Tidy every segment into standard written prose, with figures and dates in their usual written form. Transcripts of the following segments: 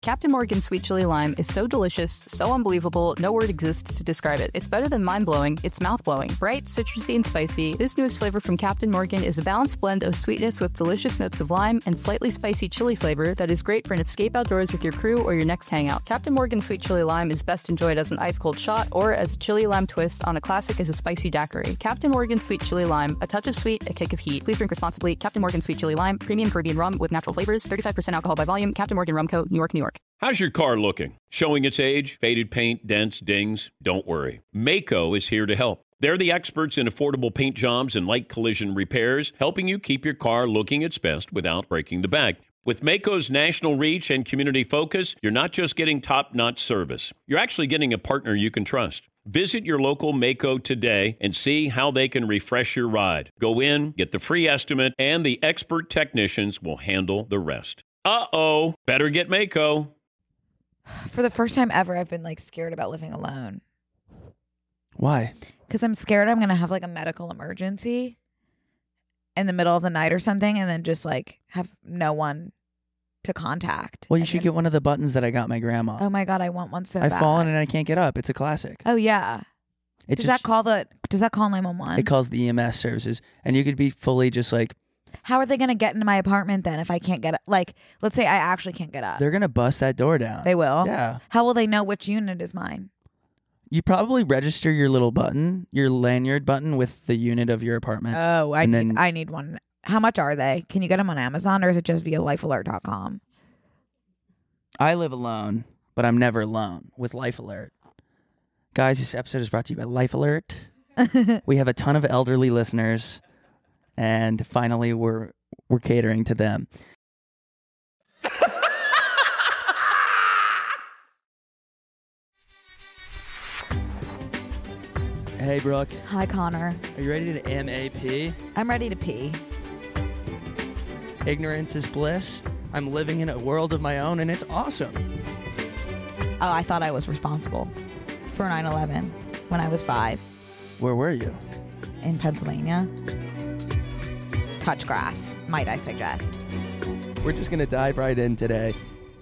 Captain Morgan Sweet Chili Lime is so delicious, so unbelievable, no word exists to describe it. It's better than mind-blowing, it's mouth-blowing. Bright, citrusy, and spicy, this newest flavor from Captain Morgan is a balanced blend of sweetness with delicious notes of lime and slightly spicy chili flavor that is great for an escape outdoors with your crew or your next hangout. Captain Morgan Sweet Chili Lime is best enjoyed as an ice-cold shot or as a chili lime twist on a classic as a spicy daiquiri. Captain Morgan Sweet Chili Lime, a touch of sweet, a kick of heat. Please drink responsibly. Captain Morgan Sweet Chili Lime, premium Caribbean rum with natural flavors, 35% alcohol by volume. Captain Morgan Rum Co., New York, New York. How's your car looking? Showing its age? Faded paint, dents, dings? Don't worry. Maaco is here to help. They're the experts in affordable paint jobs and light collision repairs, helping you keep your car looking its best without breaking the bank. With Maaco's national reach and community focus, you're not just getting top-notch service. You're actually getting a partner you can trust. Visit your local Maaco today and see how they can refresh your ride. Go in, get the free estimate, and the expert technicians will handle the rest. Uh-oh, better get Maaco. For the first time ever, I've been like scared about living alone. Why? Because I'm scared I'm going to have like a medical emergency in the middle of the night or something and then just like have no one to contact. Well, you should get one of the buttons that I got my grandma. Oh my God, I want one so I've bad. fallen and I can't get up. It's a classic. Oh yeah. Does that call 911? It calls the EMS services. And you could be fully just like, how are they going to get into my apartment then if I can't get up? Like, let's say I actually can't get up. they're going to bust that door down. They will? Yeah. How will they know which unit is mine? You probably register your little button, your lanyard button with the unit of your apartment. Oh, I need one. How much are they? Can you get them on Amazon or is it just via lifealert.com? I live alone, but I'm never alone with Life Alert. Guys, this episode is brought to you by Life Alert. We have a ton of elderly listeners, and finally we're catering to them. Hey, Brooke. Hi, Connor. Are you ready to MAP? I'm ready to pee. Ignorance is bliss. I'm living in a world of my own, and it's awesome. Oh, I thought I was responsible for 9/11 when I was 5 Where were you? in Pennsylvania. Touch grass, might I suggest. We're just going to dive right in today.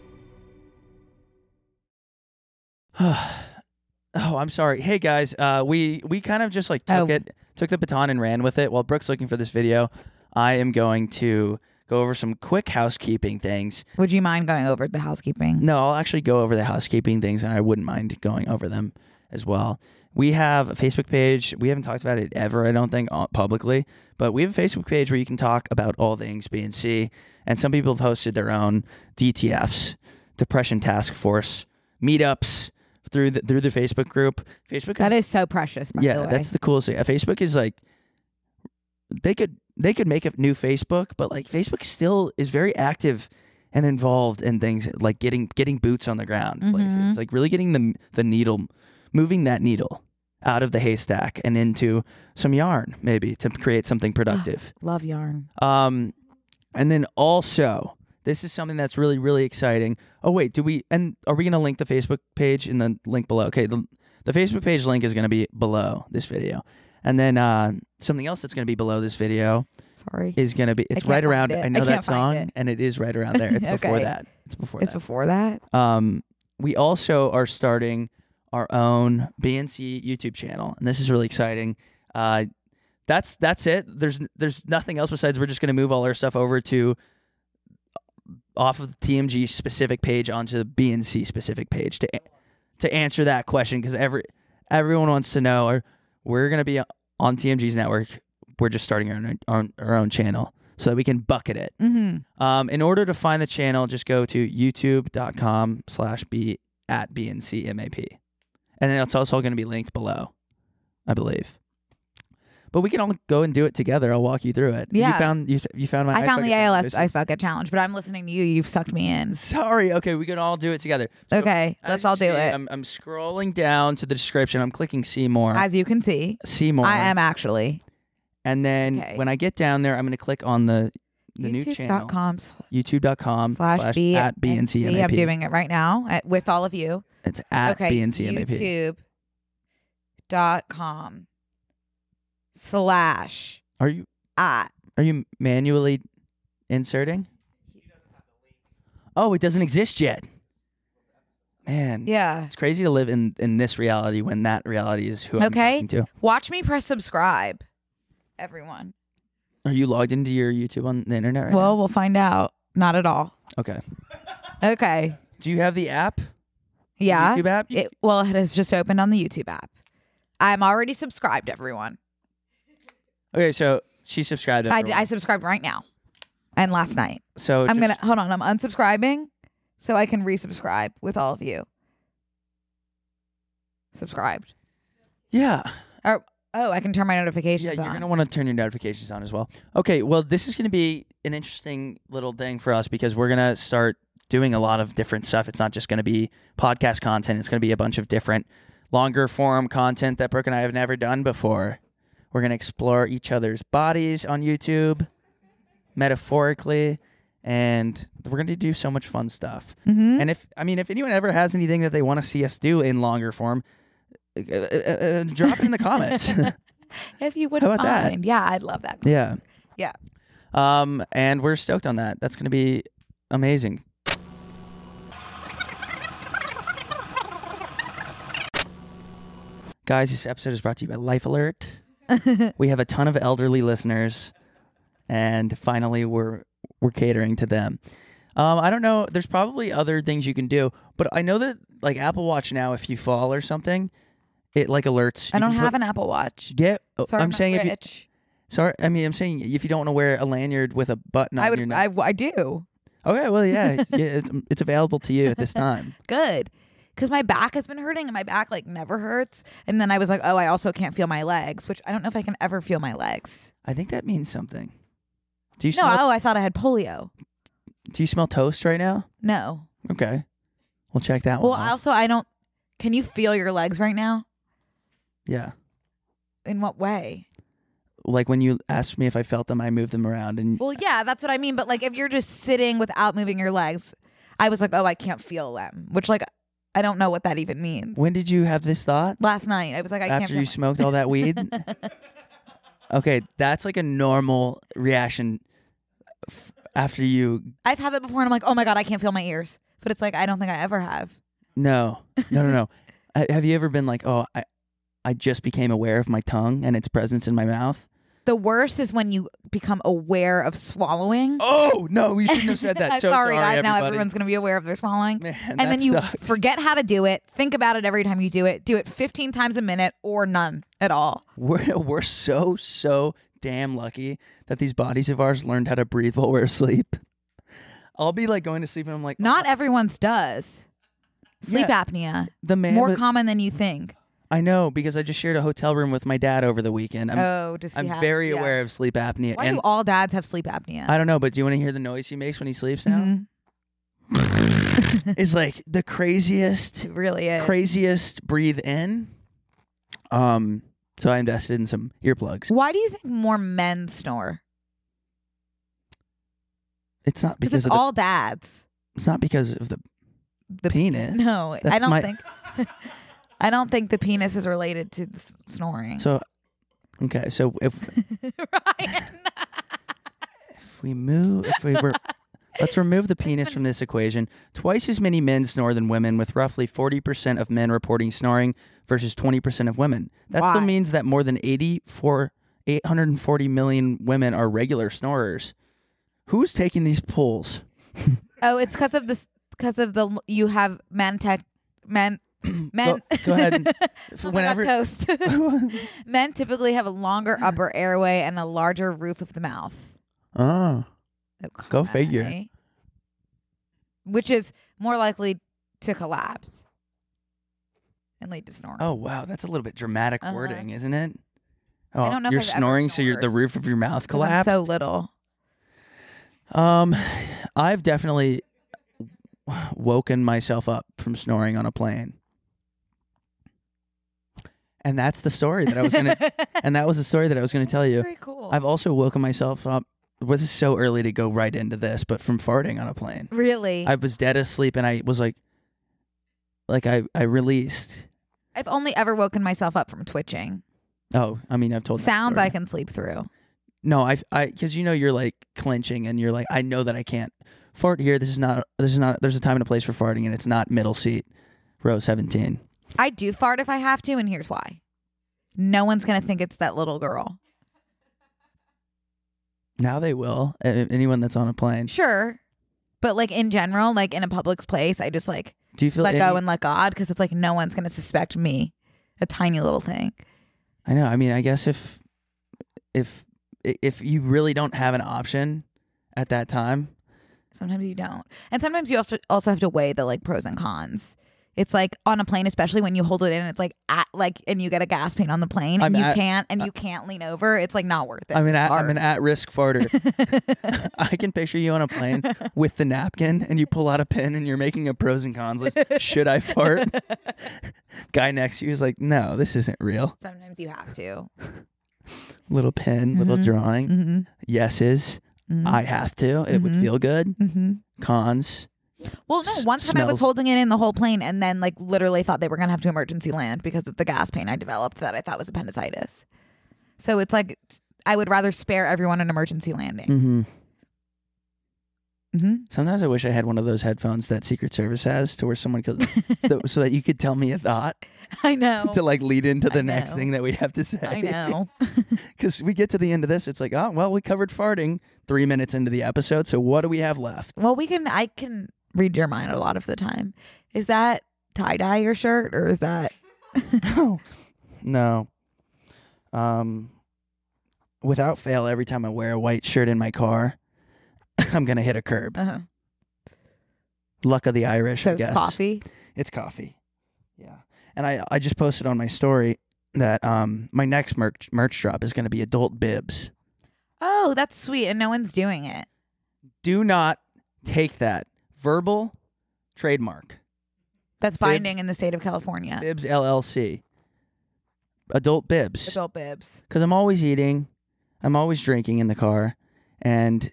Oh, I'm sorry. Hey, guys, we kind of just like took the baton and ran with it. While Brooke's looking for this video, I am going to go over some quick housekeeping things. Would you mind going over the housekeeping? No, I'll actually go over the housekeeping things, and I wouldn't mind going over them as well. We have a Facebook page. We haven't talked about it ever, I don't think, publicly, but we have a Facebook page where you can talk about all things BNC, and some people have hosted their own DTFs, Depression Task Force, meetups, through the Facebook group. That is so precious, by the way. Yeah, that's the coolest thing. Facebook is like, they could make a new Facebook, but like Facebook still is very active and involved in things like getting boots on the ground places, like really getting the needle, moving that needle out of the haystack and into some yarn, maybe to create something productive. Love yarn. And then also, this is something that's really, really exciting. Oh, wait, are we going to link the Facebook page in the link below? Okay, the Facebook page link is going to be below this video. And then something else that's going to be below this video is going to be, it's right around, I know that song, and it is right around there. It's before that. It's before that. We also are starting our own BNC YouTube channel, and this is really exciting. That's it. There's nothing else besides we're just going to move all our stuff over to off of the TMG specific page onto the BNC specific page to answer that question, because everyone wants to know. Or we're going to be on TMG's network. We're just starting our own channel so that we can bucket it. Mm-hmm. In order to find the channel, just go to youtube.com/BNCMAP. And then it's also going to be linked below, I believe. But we can all go and do it together. I'll walk you through it. Yeah. You found my I found the ALS Ice Bucket Challenge, but I'm listening to you. You've sucked me in. Sorry. Okay, we can all do it together. So okay, let's all do it. I'm scrolling down to the description. I'm clicking see more. As you can see. See more. I am actually. And then when I get down there, I'm going to click on the new channel. YouTube.com/@BNCMAP. I'm doing it right now with all of you. It's at BNCMAP. YouTube.com/ Are you manually inserting? Oh, it doesn't exist yet. Man. Yeah. It's crazy to live in this reality when that reality is who I'm Okay. talking to. Watch me press subscribe, everyone. Are you logged into your YouTube on the internet right Well, we'll find out. Not at all. now? Okay. Okay. Do you have the app? Yeah. The YouTube app? It has just opened on the YouTube app. I'm already subscribed, everyone. Okay, so she subscribed. I subscribed right now and last night. So I'm going to, hold on, I'm unsubscribing so I can resubscribe with all of you. Subscribed. Yeah. Oh, I can turn my notifications Yeah, on. you're going to want to turn your notifications on as well. Okay, well, this is going to be an interesting little thing for us because we're going to start doing a lot of different stuff. It's not just going to be podcast content. It's going to be a bunch of different longer form content that Brooke and I have never done before. We're going to explore each other's bodies on YouTube, metaphorically, and we're going to do so much fun stuff. Mm-hmm. And if anyone ever has anything that they want to see us do in longer form, drop it in the comments. If you wouldn't How about that? mind. Yeah, I'd love that. Yeah. Yeah. And we're stoked on that. That's going to be amazing. Guys, this episode is brought to you by Life Alert. We have a ton of elderly listeners, and finally we're catering to them. I don't know. There's probably other things you can do, but I know that like Apple Watch now, if you fall or something, it like alerts. I don't have an Apple Watch. Sorry, I'm saying rich. I'm saying if you don't want to wear a lanyard with a button on your neck. I do. Okay, well, yeah, it's available to you at this time. Good. Because my back has been hurting and my back like never hurts. And then I was like, oh, I also can't feel my legs, which I don't know if I can ever feel my legs. I think that means something. Do you No, smell? I thought I had polio. Do you smell toast right now? No. Okay, we'll check that Well, one off. also, I don't. Can you feel your legs right now? Yeah, In what way? like when you asked me if I felt them, I moved them around, and Well, yeah, that's what I mean. But like, if you're just sitting without moving your legs, I was like, oh, I can't feel them, which like, I don't know what that even means. when did you have this thought? Last night, I was like, I can't After feel you smoked all that weed? Okay, that's like a normal reaction after you. I've had that before, and I'm like, oh my God, I can't feel my ears. But it's like, I don't think I ever have. No. Have you ever been like, oh, I just became aware of my tongue and its presence in my mouth? The worst is when you become aware of swallowing. Oh, no, we shouldn't have said that. So sorry, guys. Now everybody. everyone's going to be aware of their swallowing. Man, and that then you sucks. forget how to do it. Think about it every time you do it. Do it 15 times a minute or none at all. We're so damn lucky that these bodies of ours learned how to breathe while we're asleep. I'll be like going to sleep and I'm like, Not everyone's does. Sleep Yeah. apnea. the man. More with- common than you think. I know because I just shared a hotel room with my dad over the weekend. Does he I'm have? very yeah. aware of sleep apnea. Why and do all dads have sleep apnea? I don't know, but do you want to hear the noise he makes when he sleeps now? Mhm. It's like the craziest. It really is. Craziest breathe in. So I invested in some earplugs. Why do you think more men snore? It's not Because because it's of all dads. it's not because of the penis. No, I That's don't my- think. I don't think the penis is related to snoring. So okay, so if Ryan. let's remove the penis from this equation. Twice as many men snore than women, with roughly 40% of men reporting snoring versus 20% of women. That still Why? means that more than 840 million women are regular snorers. Who's taking these polls? Oh, it's because of this. Because of the you have men. Go ahead. And, Whenever toast. Men typically have a longer upper airway and a larger roof of the mouth. Oh, Go figure. Okay. Which is more likely to collapse and lead to snoring. oh wow, that's a little bit dramatic Uh-huh. wording, isn't it? Oh, I don't know if you're I've ever snoring, so snored. the roof of your mouth 'Cause I'm collapsed. so little. I've definitely woken myself up from snoring on a plane. And that's the story that I was gonna and that was the story that I was gonna tell you. Very cool. I've also woken myself up. Well, this is so early to go right into this, but from farting on a plane. Really? I was dead asleep and I was like I released. I've only ever woken myself up from twitching. Oh, I mean I've told that Sounds story. I can sleep through. No, I because you're like clenching and you're like, I know that I can't fart here. There's a time and a place for farting and it's not middle seat. row 17. I do fart if I have to, and here's why. No one's going to think it's that little girl. Now they will. Anyone that's on a plane. Sure. But like in general, like in a public place, I just like Do you feel let go and let God, because it's like no one's going to suspect me. A tiny little thing. I know. I mean, I guess if you really don't have an option at that time. Sometimes you don't. And sometimes you also have to weigh the like pros and cons. It's like on a plane, especially when you hold it in, it's like and you get a gas pain on the plane and you can't lean over. It's like not worth it. I'm an at-risk farter. I can picture you on a plane with the napkin and you pull out a pen and you're making a pros and cons list. Should I fart? Guy next to you is like, no, this isn't real. Sometimes you have to. Little pen, little drawing. Mm-hmm. Yeses. Mm-hmm. I have to. It would feel good. Mm-hmm. Cons. Well, no, one time I was holding it in the whole plane and then like literally thought they were going to have to emergency land because of the gas pain I developed that I thought was appendicitis. So it's like I would rather spare everyone an emergency landing. Mm-hmm. Mm-hmm. Sometimes I wish I had one of those headphones that Secret Service has to where someone could, so that you could tell me a thought. I know. To like lead into the next thing that we have to say. I know. Because we get to the end of this, it's like, oh, well, we covered farting 3 minutes into the episode. So what do we have left? Well, I can read your mind a lot of the time. Is that tie-dye your shirt or is that? No. Without fail, every time I wear a white shirt in my car, I'm going to hit a curb. Uh-huh. Luck of the Irish, So I guess. it's coffee? It's coffee. Yeah. And I just posted on my story that my next merch drop is going to be adult bibs. Oh, that's sweet. And no one's doing it. Do not take that. Verbal trademark. That's binding in the state of California. Bibs LLC. Adult bibs. Adult bibs. Because I'm always eating. I'm always drinking in the car. And,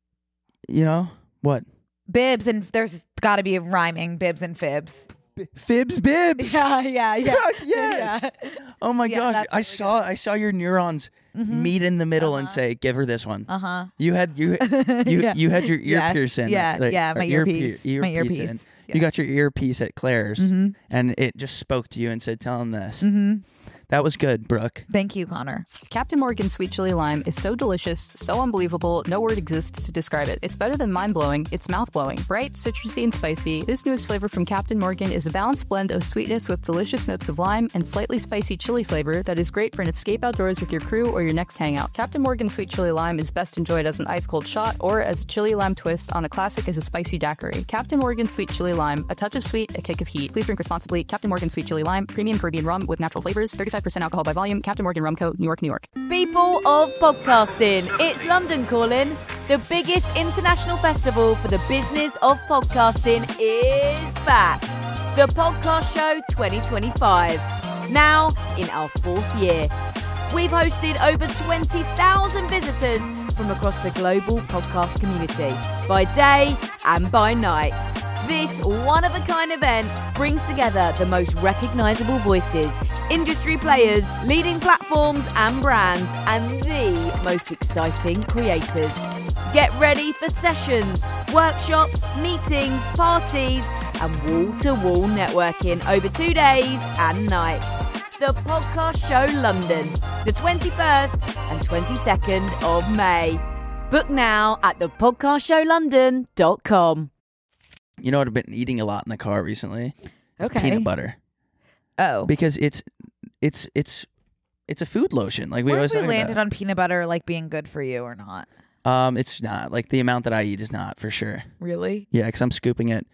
you know, what? Bibs, and there's got to be rhyming bibs and fibs. Fibs bibs. Yeah. Yes. Yeah. Oh my Yeah, gosh. that's I saw your neurons meet in the middle and say, give her this one. Uh-huh. You had you Yeah. you had your earpiece in. Yeah, like, yeah, my or earpiece. My earpiece earpiece. in. Yeah. You got your earpiece at Claire's and it just spoke to you and said, tell him this. That was good, Brooke. Thank you, Connor. Captain Morgan Sweet Chili Lime is so delicious, so unbelievable, no word exists to describe it. It's better than mind-blowing, it's mouth-blowing. Bright, citrusy, and spicy, this newest flavor from Captain Morgan is a balanced blend of sweetness with delicious notes of lime and slightly spicy chili flavor that is great for an escape outdoors with your crew or your next hangout. Captain Morgan Sweet Chili Lime is best enjoyed as an ice-cold shot or as a chili lime twist on a classic as a spicy daiquiri. Captain Morgan Sweet Chili Lime, a touch of sweet, a kick of heat. Please drink responsibly. Captain Morgan Sweet Chili Lime, premium Caribbean rum with natural flavors, 35% alcohol by volume. Captain Morgan Rum Co., New York, New York. People of podcasting, it's London Calling. The biggest international festival for the business of podcasting is back. The Podcast Show 2025. Now in our 4th year. We've hosted over 20,000 visitors from across the global podcast community, by day and by night. This one-of-a-kind event brings together the most recognisable voices, industry players, leading platforms and brands, and the most exciting creators. Get ready for sessions, workshops, meetings, parties, and wall-to-wall networking over 2 days and nights. The Podcast Show London, the 21st and 22nd of May. Book now at thepodcastshowlondon.com. You know what I've been eating a lot in the car recently? It's Okay. peanut butter. Oh. Because it's a food lotion. Like we Where always have we talk landed about. on peanut butter like being good for you or not? It's not. Like the amount that I eat is not for sure. Really? Yeah, because I'm scooping it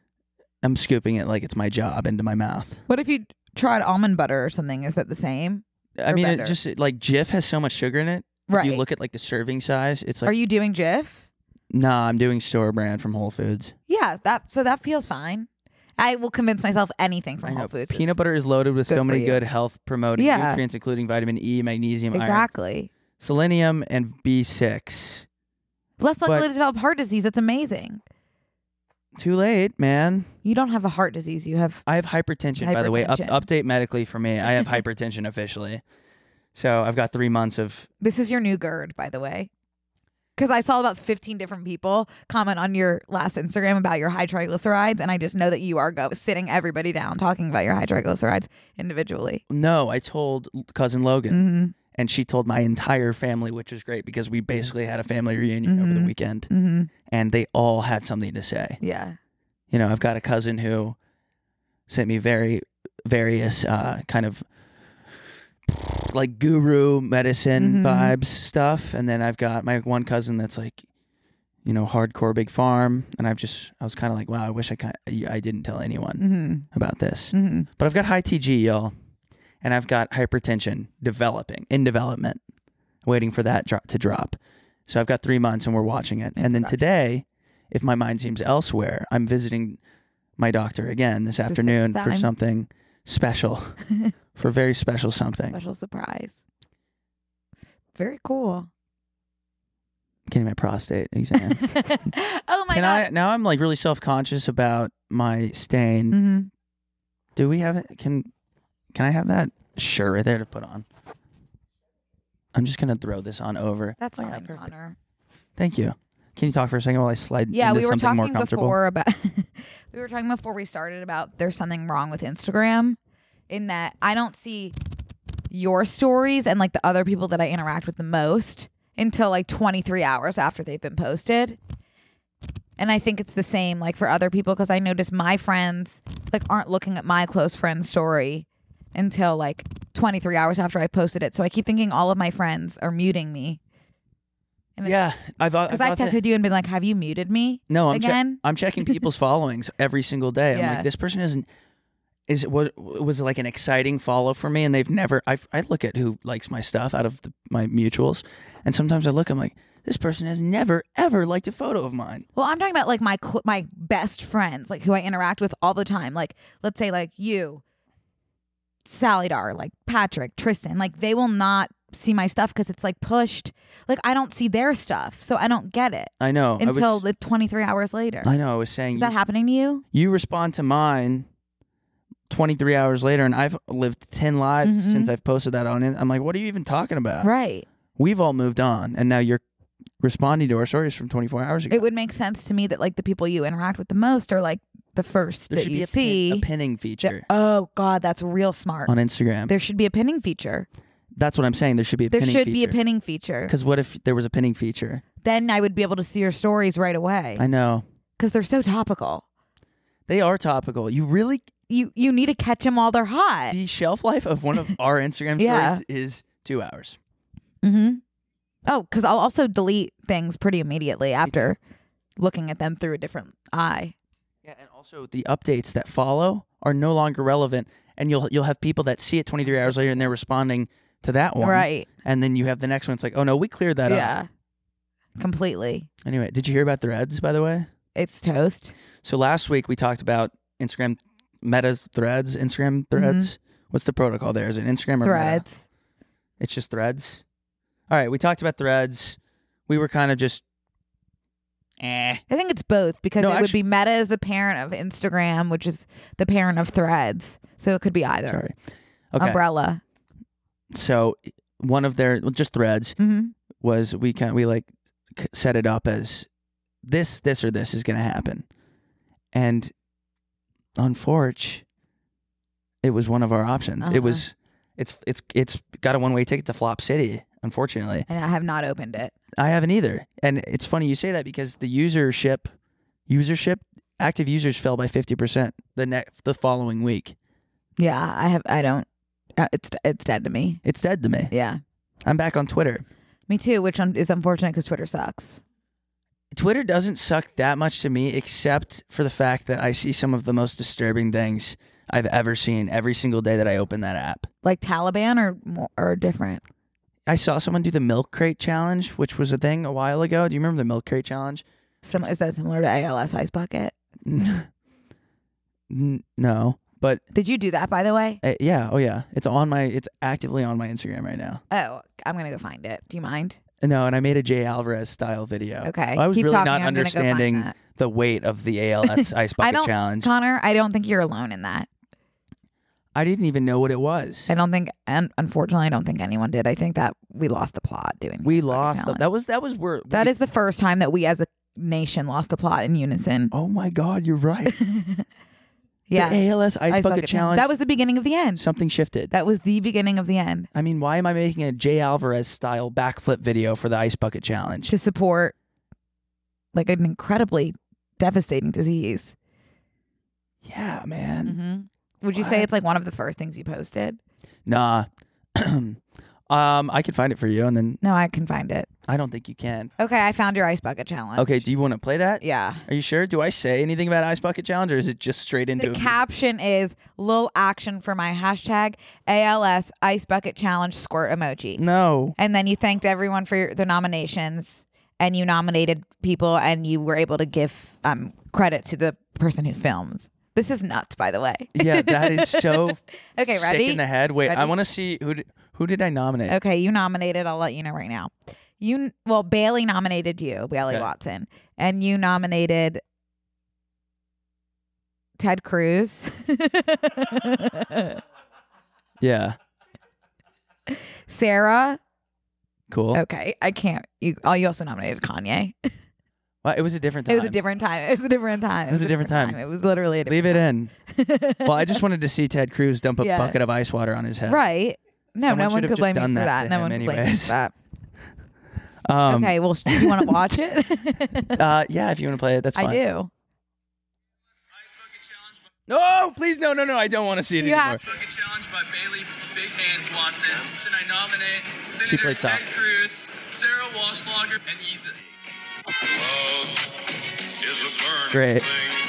like it's my job into my mouth. What if you tried almond butter or something? Is that the same? I Or mean, better? it just like Jif has so much sugar in it. If Right. you look at like the serving size, it's like Are you doing Jif? nah, I'm doing store brand from Whole Foods. Yeah, that feels fine. I will convince myself anything from Whole Foods. Peanut butter is loaded with good so for many you. good health promoting Yeah. nutrients, including vitamin E, magnesium, iron, Exactly. selenium, and B6. Less likely But- to develop heart disease. That's amazing. Too late, man. You don't have a heart disease. You have I have hypertension, by the way. Hypertension. Update medically for me. I have hypertension officially. So I've got 3 months of. this is your new GERD, by the way. Because I saw about 15 different people comment on your last Instagram about your high triglycerides, and I just know that you are sitting everybody down talking about your high triglycerides individually. No, I told cousin Logan, and she told my entire family, which was great because we basically had a family reunion over the weekend, and they all had something to say. Yeah. You know, I've got a cousin who sent me various kind of like guru medicine vibes stuff, and then I've got my one cousin that's like, you know, hardcore big farm, and I was kind of like, wow, I wish I didn't tell anyone about this, but I've got high TG, y'all, and I've got hypertension in development, waiting for that to drop. So I've got 3 months, and we're watching it, and then today, if my mind seems elsewhere, I'm visiting my doctor again this afternoon for something special. For a very special something. Special surprise. Very cool. Getting my prostate exam. Oh my God. Now I'm like really self-conscious about my stain. Do we have it? Can I have that shirt right there to put on? I'm just going to throw this on over. That's fine, Connor. Thank you. Can you talk for a second while I slide into we were something more talking comfortable? Before about we were talking before we started about there's something wrong with Instagram. In that I don't see your stories and like the other people that I interact with the most until like 23 hours after they've been posted. And I think it's the same like for other people, because I notice my friends like aren't looking at my close friend's story until like 23 hours after I posted it. So I keep thinking all of my friends are muting me. Yeah, I've texted you and been like, have you muted me? No, I'm checking people's followings every single day. I'm like, this person isn't. What was like an exciting follow for me, and they've never. I look at who likes my stuff out of my mutuals, and sometimes I look. I'm like, this person has never ever liked a photo of mine. Well, I'm talking about like my best friends, like who I interact with all the time. Like, let's say like you, Sally Dar, like Patrick, Tristan. Like they will not see my stuff because it's like pushed. Like I don't see their stuff, so I don't get it. I know until the 23 hours later. I know. I was saying, is that happening to you? You respond to mine 23 hours later, and I've lived 10 lives since I've posted that on it. I'm like, what are you even talking about? Right. We've all moved on, and now you're responding to our stories from 24 hours ago. It would make sense to me that like the people you interact with the most are like the first that you see. A pinning feature. Oh God, that's real smart. On Instagram. There should be a pinning feature. That's what I'm saying. There should be a pinning feature. There should be a pinning feature. Because what if there was a pinning feature? Then I would be able to see your stories right away. I know. Because they're so topical. They are topical. You really... You need to catch them while they're hot. The shelf life of one of our Instagram stories is 2 hours. Oh, because I'll also delete things pretty immediately after looking at them through a different eye. Yeah, and also the updates that follow are no longer relevant, and you'll have people that see it 23 hours later and they're responding to that one. Right. And then you have the next one. It's like, oh no, we cleared that up. Yeah. Completely. Anyway, did you hear about Threads, by the way? It's toast. So last week we talked about Instagram Meta's Threads, Instagram Threads. What's the protocol there? Is it Instagram or Threads? Meta? It's just Threads. All right, we talked about Threads. We were kind of just I think it's both, because would be Meta as the parent of Instagram, which is the parent of Threads. So it could be either. Sorry. Okay. Umbrella. So one of their just Threads was we like set it up as this or this is going to happen, and unfortunately, it was one of our options. It was it's got a one-way ticket to Flop City, unfortunately. And I have not opened it. I haven't either. And it's funny you say that, because the usership, active users fell by 50% the following week. Yeah, I don't. It's dead to me. It's dead to me. Yeah. I'm back on Twitter. Me too, which is unfortunate because Twitter sucks. Twitter doesn't suck that much to me, except for the fact that I see some of the most disturbing things I've ever seen every single day that I open that app. Like Taliban or different? I saw someone do the milk crate challenge, which was a thing a while ago. Do you remember the milk crate challenge? Is that similar to ALS Ice Bucket? No, but did you do that, by the way? Yeah. Oh yeah. It's actively on my Instagram right now. Oh, I'm gonna go find it. Do you mind? No, and I made a Jay Alvarez style video. Okay. I was really not understanding the weight of the ALS Ice Bucket challenge. Connor, I don't think you're alone in that. I didn't even know what it was. I don't think, and unfortunately, I don't think anyone did. I think that we lost the plot doing. We lost. That was where. That is the first time that we as a nation lost the plot in unison. Oh my God, you're right. Yeah. The ALS Ice Bucket Challenge. That was the beginning of the end. Something shifted. That was the beginning of the end. I mean, why am I making a Jay Alvarez style backflip video for the Ice Bucket Challenge? To support like an incredibly devastating disease. Yeah, man. Mm-hmm. Would you say it's like one of the first things you posted? Nah. I could find it for you, and then No, I can find it. I don't think you can. Okay, I found your Ice Bucket Challenge. Okay, do you want to play that? Yeah. Are you sure? Do I say anything about Ice Bucket Challenge, or is it just straight into The caption is little action for my hashtag ALS Ice Bucket Challenge squirt emoji. No. And then you thanked everyone for the nominations, and you nominated people, and you were able to give credit to the person who filmed. This is nuts, by the way. Yeah, that is so okay, sick ready? in the head. Wait, Ready? I want to see who did I nominate? Okay, you nominated. I'll let you know right now. Bailey nominated you, Bailey Watson, and you nominated Ted Cruz. Yeah. Sarah. Cool. Okay, I can't. You also nominated Kanye. Well, it was a different time. It was a different time. It was a different time. It was a different time. It was literally a different Leave it in. Well, I just wanted to see Ted Cruz dump a Yeah. bucket of ice water on his head. Right. No, Someone no should one have could just blame done me for that that. to No him one could blame me anyways. for that. Um, Okay, well, do you want to watch it? Yeah, if you want to play it, that's fine. I do. No, please, no. I don't want to see it You anymore. have- Bucket Challenge by Bailey Big Hands Watson. Then I nominate She Senator played Ted soft. Cruz, Sarah Walschlager, and Yeezus. Great.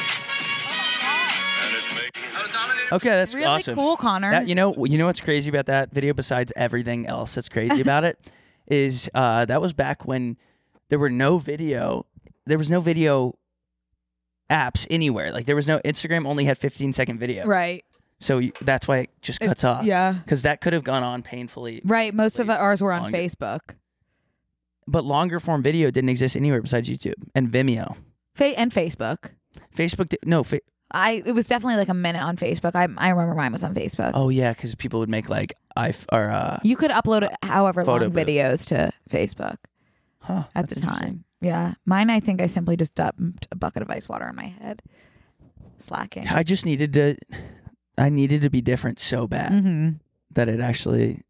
I was nominated. Okay, that's Really awesome. cool, Connor. That, you know what's crazy about that video besides everything else that's crazy about it is that was back when there was no video apps anywhere. Like there was no Instagram only had 15-second video. Right. So that's why it just cuts off. Yeah. Because that could have gone on painfully. Right. Most of ours were on Longer. Facebook. But longer form video didn't exist anywhere besides YouTube and Vimeo. And Facebook. Facebook It was definitely like a minute on Facebook. I remember mine was on Facebook. Oh yeah, because people would make like You could upload however Photo long booth. videos to Facebook huh, at that's the interesting. time. Yeah. Mine, I think I simply just dumped a bucket of ice water on my head. Slacking. I just needed to be different so bad Mm-hmm. that it actually,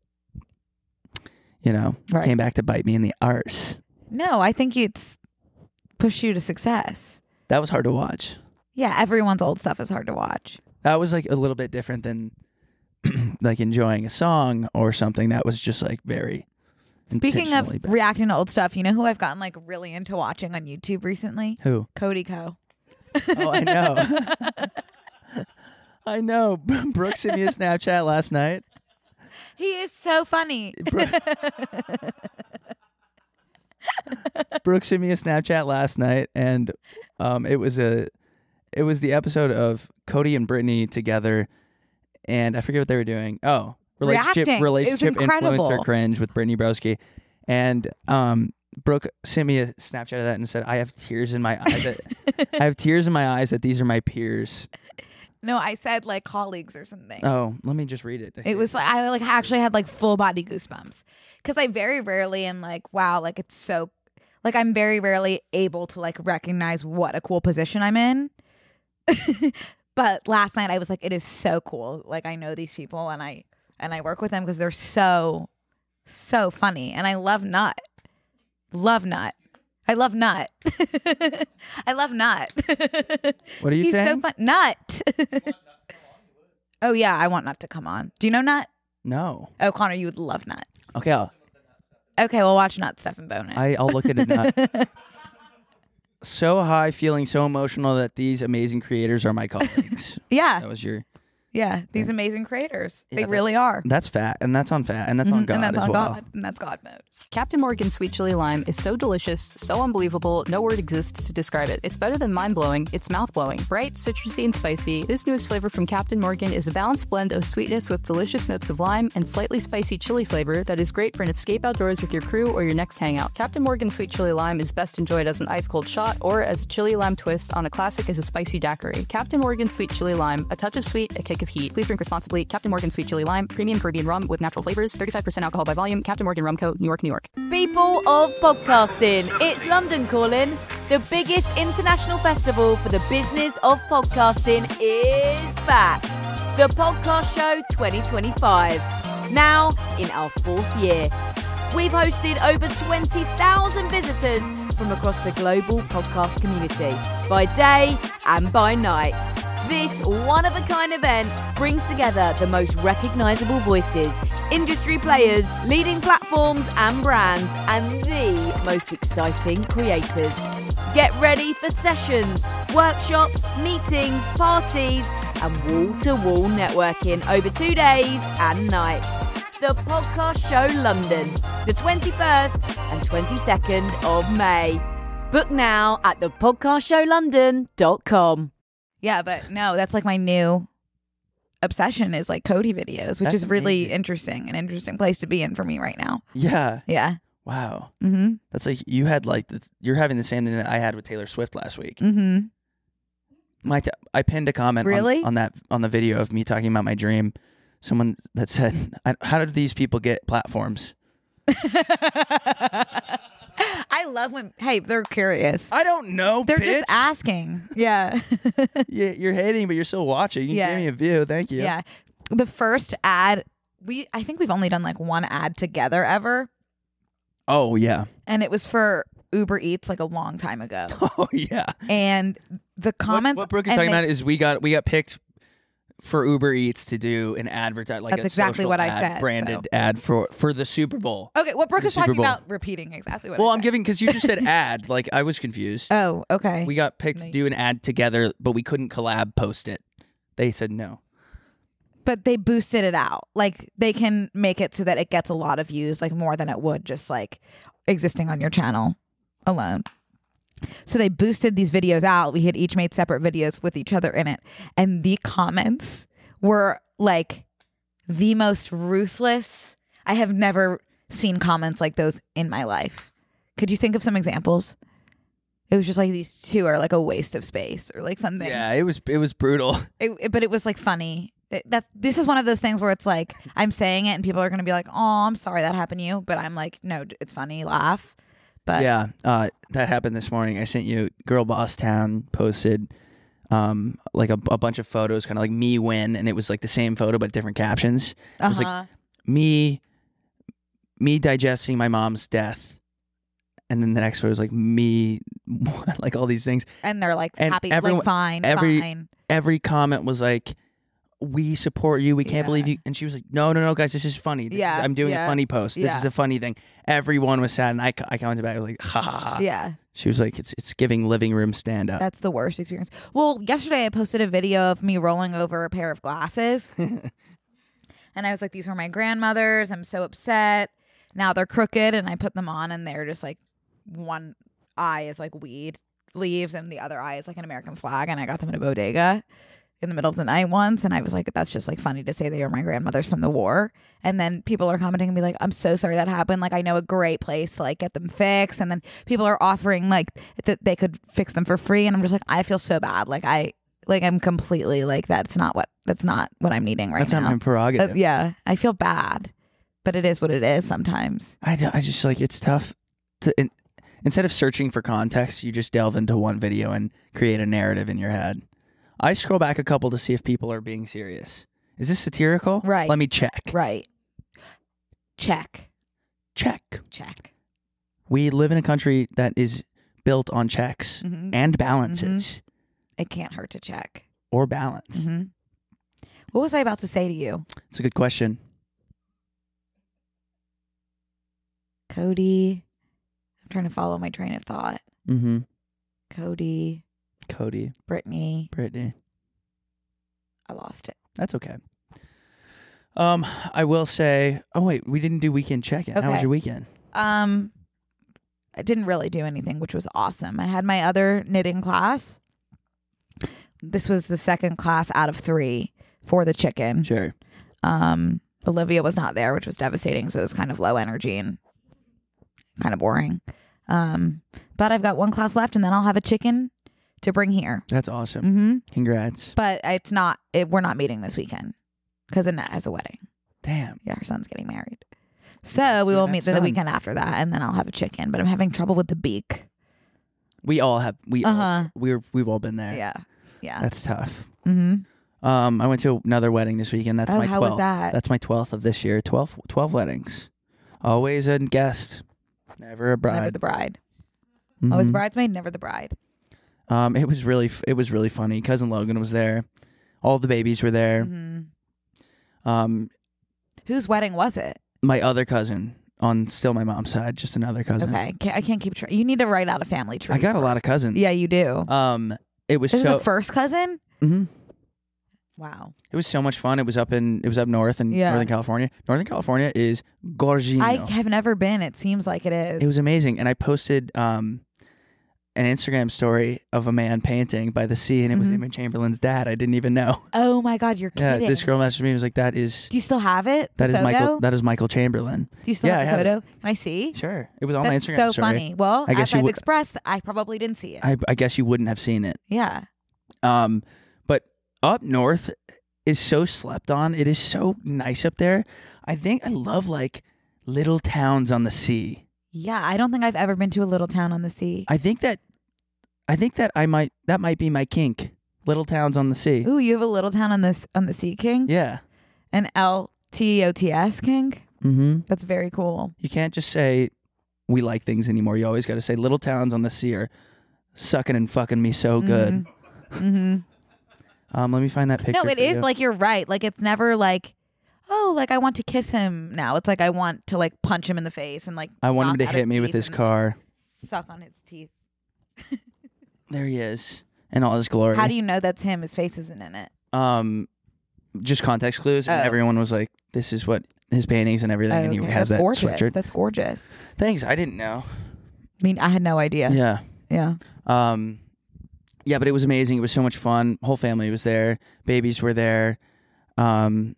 Right. came back to bite me in the arse. No, I think it's push you to success. That was hard to watch. Yeah, everyone's old stuff is hard to watch. That was like a little bit different than like enjoying a song or something. That was just like very. Speaking of intentionally bad. reacting to old stuff, you know who I've gotten like really into watching on YouTube recently? Who? Cody Co. Oh, I know. I know. Brooke sent me a Snapchat last night. He is so funny. Brooke sent me a Snapchat last night, and it was the episode of Cody and Brittany together, and I forget what they were doing. Oh, relationship Reacting. It was incredible. influencer cringe with Brittany Broski, and Brooke sent me a Snapchat of that and said, "I have tears in my eyes. I have tears in my eyes that these are my peers." No, I said like colleagues or something. Oh, let me just read it. It was like I like actually had like full body goosebumps because I very rarely am like, wow, like it's so like I'm very rarely able to like recognize what a cool position I'm in. But last night I was like, it is so cool. Like I know these people and I work with them because they're so funny, and I love Nut. Love Nut. I love Nut. I love Nut. What are you He's saying? so fun. Nut. Oh yeah, I want Nut to come on. Do you know Nut? No. Oh, Connor, you would love Nut. Okay, Okay, we'll watch Nut, Stefan Bonus. I'll look at it now. So high, feeling so emotional that these amazing creators are my colleagues. yeah, That was your. yeah. These amazing creators, Yeah, they really are. That's fat, and that's on fat, and that's on God and that's as on well. God, and that's God mode. Captain Morgan Sweet Chili Lime is so delicious, so unbelievable, no word exists to describe it. It's better than mind-blowing, it's mouth-blowing. Bright, citrusy, and spicy, this newest flavor from Captain Morgan is a balanced blend of sweetness with delicious notes of lime and slightly spicy chili flavor that is great for an escape outdoors with your crew or your next hangout. Captain Morgan Sweet Chili Lime is best enjoyed as an ice-cold shot or as a chili lime twist on a classic as a spicy daiquiri. Captain Morgan Sweet Chili Lime, a touch of sweet, a kick of heat. Please drink responsibly. Captain Morgan Sweet Chili Lime, Premium Caribbean Rum with natural flavors, 35% alcohol by volume. Captain Morgan Rum Co., New York, New York. People of podcasting, it's London Calling. The biggest international festival for the business of podcasting is back. The Podcast Show 2025. Now in our 4th year. We've hosted over 20,000 visitors from across the global podcast community, by day and by night. This one-of-a-kind event brings together the most recognisable voices, industry players, leading platforms and brands, and the most exciting creators. Get ready for sessions, workshops, meetings, parties, and wall-to-wall networking over 2 days and nights. The Podcast Show London, the 21st and 22nd of May. Book now at thepodcastshowlondon.com. Yeah, but no, that's like my new obsession is like Cody videos, which That's is really amazing. interesting, an interesting place to be in for me right now. Yeah. Yeah. Wow. Mm-hmm. That's like you had like you're having the same thing that I had with Taylor Swift last week. Mm-hmm. I pinned a comment Really? on the video of me talking about my dream. Someone that said, "How did these people get platforms?" I love when, hey, they're curious. I don't know. They're bitch. just asking. Yeah. You're hating, but you're still watching. You Yeah. can give me a view. Thank you. Yeah. The first ad, I think we've only done like one ad together ever. Oh yeah. And it was for Uber Eats like a long time ago. Oh yeah. And the comments. What Brooke is and talking they- about is we got picked for Uber Eats to do an advertise, like That's a exactly social what I ad, said, branded ad for the Super Bowl. Okay, what Brooke The is talking Super Bowl. about repeating exactly what Well, I I'm said. giving because you just said ad. Like I was confused. Oh, okay. We got picked to do an ad together, but we couldn't collab post it. They said no. But they boosted it out. Like they can make it so that it gets a lot of views, like more than it would just like existing on your channel alone. So they boosted these videos out. We had each made separate videos with each other in it. And the comments were like the most ruthless. I have never seen comments like those in my life. Could you think of some examples? It was just like these two are like a waste of space or like something. Yeah, it was brutal. But it was like funny. This is one of those things where it's like I'm saying it and people are going to be like, "Oh, I'm sorry that happened to you," but I'm like, "No, it's funny, laugh." But Yeah, that happened this morning. I sent you Girl Boss Town posted like a bunch of photos, kind of like me win, and it was like the same photo but different captions. It was like me digesting my mom's death, and then the next photo was like me, like all these things. and they're like And happy, everyone- like fine, every- fine. Every comment was like, "We support you. We can't Yeah. believe you." And she was like, "No, guys, this is funny. Yeah, I'm doing yeah, a funny post. This yeah. is a funny thing." Everyone was sad, and I commented back. I was like, "Ha ha ha." Yeah, She was like, "It's giving living room stand up." that's the worst experience. Well, yesterday I posted a video of me rolling over a pair of glasses. And I was like, these were my grandmother's. I'm so upset. Now they're crooked, and I put them on, and they're just like one eye is like weed leaves, and the other eye is like an American flag. And I got them in a bodega in the middle of the night once, and I was like, that's just like funny to say they are my grandmother's from the war. And then people are commenting and be like, I'm so sorry that happened. Like, I know a great place to like get them fixed. And then people are offering like that they could fix them for free, and I'm just like, I feel so bad. I'm completely like that's not what I'm needing right That's now. not my prerogative. Yeah, I feel bad, but it is what it is sometimes. I just like it's tough to instead of searching for context, you just delve into one video and create a narrative in your head. I scroll back a couple to see if people are being serious. Is this satirical? Right. Let me check. Right. Check. Check. Check. We live in a country that is built on checks Mhm. and balances It can't hurt to check. or balance. Mm-hmm. What was I about to say to you? It's a good question. Cody. I'm trying to follow my train of thought. Mm-hmm. Cody. Brittany. Brittany. I lost it. That's okay. I will say. Oh wait, we didn't do weekend check-in. How was Okay. your weekend? I didn't really do anything, which was awesome. I had my other knitting class. This was the second class out of 3 for the chicken. Sure. Olivia was not there, which was devastating. So it was kind of low energy and kind of boring. But I've got one class left, and then I'll have a chicken to bring here. That's awesome. Mm-hmm. Congrats. But it's not. We're not meeting this weekend because Annette has a wedding. Damn. Yeah, her son's getting married. So we will meet the weekend after that, and then I'll have a chicken. But I'm having trouble with the beak. We all have. We've all been there. Yeah. Yeah. That's tough. Mm-hmm. I went to another wedding this weekend. That's my 12th. How was that? That's my 12th of this year. 12 weddings. Always a guest, never a bride. Never the bride. Mm-hmm. Always bridesmaid, never the bride. It was really funny. Cousin Logan was there. All the babies were there. Mm-hmm. Whose wedding was it? My other cousin on still my mom's side, just another cousin. Okay, I can't keep track. You need to write out a family tree. I got a lot of cousins. Yeah, you do. It was This is the first cousin. Mm-hmm. Wow. It was so much fun. It was up north in Northern California. Northern California is gorgeous. I have never been. It seems like it is. It was amazing. And I posted an Instagram story of a man painting by the sea, and it was Eamon Chamberlain's dad. I didn't even know. Oh my God, you're kidding. Yeah, this girl messaged me and was like, that is... Do you still have it? That is photo? Michael Chamberlain. Do you still have the I photo? Can I see? Sure. It was on my Instagram story. That's so funny. Well, I guess as I've expressed, I probably didn't see it. I guess you wouldn't have seen it. Yeah. But up north is so slept on. It is so nice up there. I think I love like little towns on the sea. Yeah, I don't think I've ever been to a little town on the sea. I think that that might be my kink. Little towns on the sea. Ooh, you have a little town on the sea, King? Yeah. An LTOTS, King? Mm-hmm. That's very cool. You can't just say we like things anymore. You always got to say little towns on the sea are sucking and fucking me so good. Mm-hmm. Let me find that picture. No, it is like you're right. Like it's never like, oh, like I want to kiss him now. It's like I want to like punch him in the face and like I want him to knock out hit me with his car. Suck on his teeth. There he is in all his glory. How do you know that's him? His face isn't in it. Just context clues, and everyone was like, "This is what his paintings and everything," and he has that sweatshirt. That's gorgeous. Thanks. I didn't know. I mean, I had no idea. Yeah. Yeah. Yeah, but it was amazing. It was so much fun. Whole family was there. Babies were there. I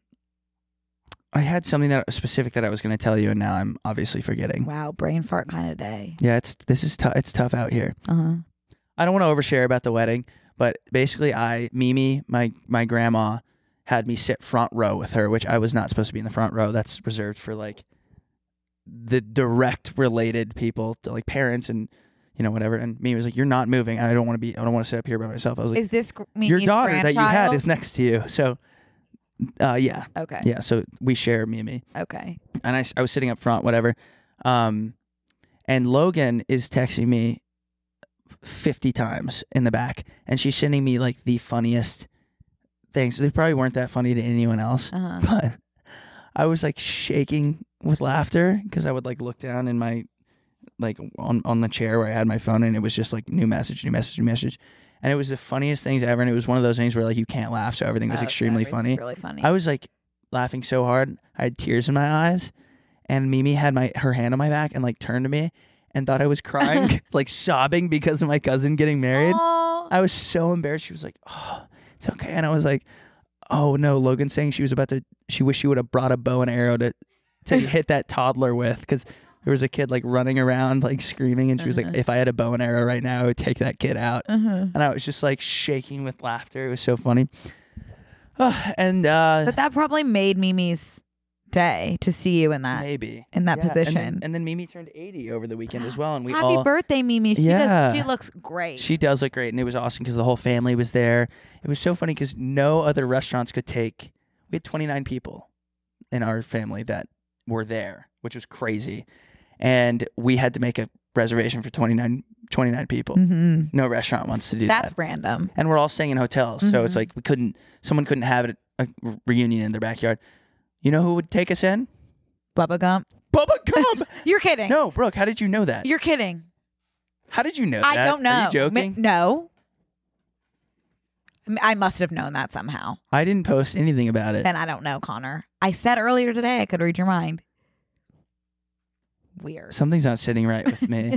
had something specific that I was going to tell you, and now I'm obviously forgetting. Wow, brain fart kind of day. Yeah, it's tough out here. Uh-huh. I don't want to overshare about the wedding, but basically, Mimi, my grandma, had me sit front row with her, which I was not supposed to be in the front row. That's reserved for like the direct related people, to like parents and whatever. And Mimi was like, "You're not moving. I don't want to sit up here by myself." I was like, "Is this your daughter that you had is next to you?" So, yeah. Okay. Yeah. So we share Mimi. Okay. And I was sitting up front, whatever. And Logan is texting me 50 times in the back, and she's sending me like the funniest things. They probably weren't that funny to anyone else, but I was like shaking with laughter because I would like look down in my like on the chair where I had my phone, and it was just like new message, and it was the funniest things ever. And it was one of those things where like you can't laugh, so everything was extremely funny. Really funny. I was like laughing so hard, I had tears in my eyes, and Mimi had her hand on my back and like turned to me and thought I was crying, like sobbing because of my cousin getting married. Aww. I was so embarrassed. She was like, "Oh, it's okay." And I was like, "Oh no." Logan's saying she wished she would have brought a bow and arrow to hit that toddler with, because there was a kid like running around like screaming, and she was like, "If I had a bow and arrow right now, I would take that kid out." And I was just like shaking with laughter. It was so funny. But that probably made Mimi's day to see you in that position. And then Mimi turned 80 over the weekend as well, and happy birthday, Mimi. She looks great. She does look great, and it was awesome because the whole family was there. It was so funny because no other restaurants could take. We had 29 people in our family that were there, which was crazy, and we had to make a reservation for 29 people. Mm-hmm. No restaurant wants to do that. That's random. And we're all staying in hotels, so it's like someone couldn't have a reunion in their backyard. You know who would take us in? Bubba Gump. Bubba Gump! You're kidding. No, Brooke, how did you know that? You're kidding. How did you know that? I don't know. Are you joking? No. I must have known that somehow. I didn't post anything about it. Then I don't know, Connor. I said earlier today I could read your mind. Weird. Something's not sitting right with me.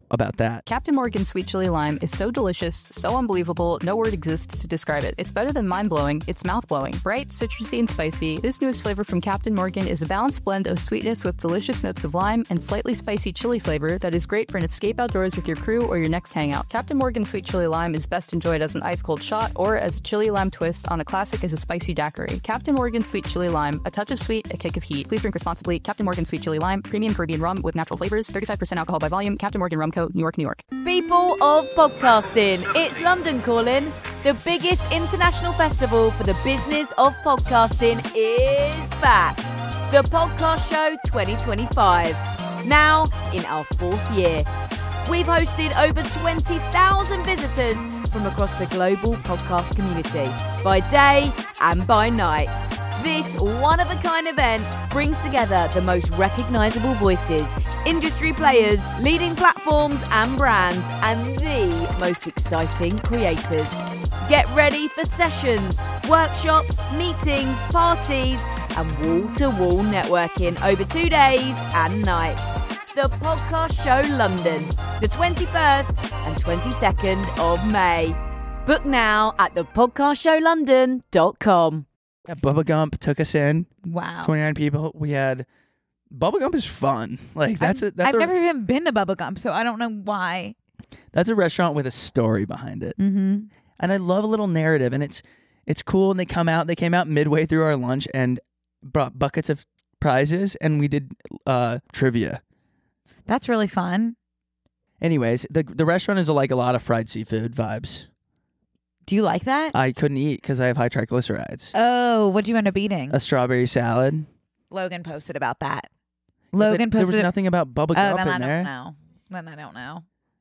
about that. Captain Morgan Sweet Chili Lime is so delicious, so unbelievable, no word exists to describe it. It's better than mind-blowing, it's mouth-blowing. Bright, citrusy, and spicy, this newest flavor from Captain Morgan is a balanced blend of sweetness with delicious notes of lime and slightly spicy chili flavor that is great for an escape outdoors with your crew or your next hangout. Captain Morgan Sweet Chili Lime is best enjoyed as an ice-cold shot or as a chili lime twist on a classic as a spicy daiquiri. Captain Morgan Sweet Chili Lime, a touch of sweet, a kick of heat. Please drink responsibly. Captain Morgan Sweet Chili Lime, premium Caribbean rum with natural flavors, 35% alcohol by volume. Captain Morgan Rum Co., New York, New York. People of podcasting, it's London Calling. The biggest international festival for the business of podcasting is back. The Podcast Show 2025. Now in our 4th year. We've hosted over 20,000 visitors from across the global podcast community, by day and by night. This one-of-a-kind event brings together the most recognisable voices, industry players, leading platforms and brands, and the most exciting creators. Get ready for sessions, workshops, meetings, parties, and wall-to-wall networking over 2 days and nights. The Podcast Show London, the 21st and 22nd of May. Book now at thepodcastshowlondon.com. Yeah, Bubba Gump took us in. Wow. 29 people. We had Bubba Gump is fun. Like I've never even been to Bubba Gump, so I don't know why. That's a restaurant with a story behind it. Mm-hmm. And I love a little narrative, and it's cool. And they came out midway through our lunch and brought buckets of prizes, and we did trivia. That's really fun. Anyways, the restaurant is like a lot of fried seafood vibes. Do you like that? I couldn't eat because I have high triglycerides. Oh, what'd you end up eating? A strawberry salad. Logan posted about that. There was nothing about Bubba Gump in there. Then I don't know.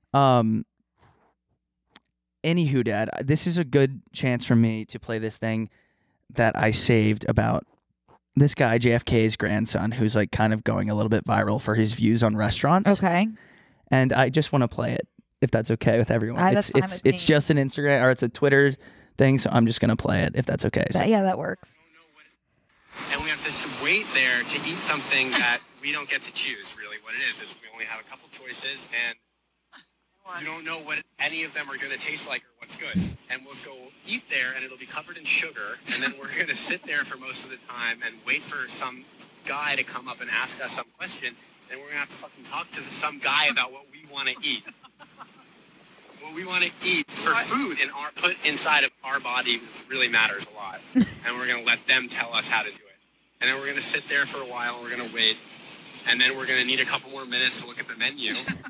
Anywho, Dad, this is a good chance for me to play this thing that I saved about this guy, JFK's grandson, who's like kind of going a little bit viral for his views on restaurants. Okay. And I just want to play it, if that's okay with everyone. That's fine with me. It's just an Instagram or it's a Twitter thing, so I'm just gonna play it if that's okay. Yeah, that works. And we have to wait there to eat something that we don't get to choose. Really, what it is we only have a couple choices, and you don't know what any of them are going to taste like or what's good. And we'll go eat there, and it'll be covered in sugar, and then we're going to sit there for most of the time and wait for some guy to come up and ask us some question, and we're going to have to fucking talk to some guy about what we want to eat. What we want to eat for food and put inside of our body really matters a lot. And we're going to let them tell us how to do it. And then we're going to sit there for a while, and we're going to wait, and then we're going to need a couple more minutes to look at the menu.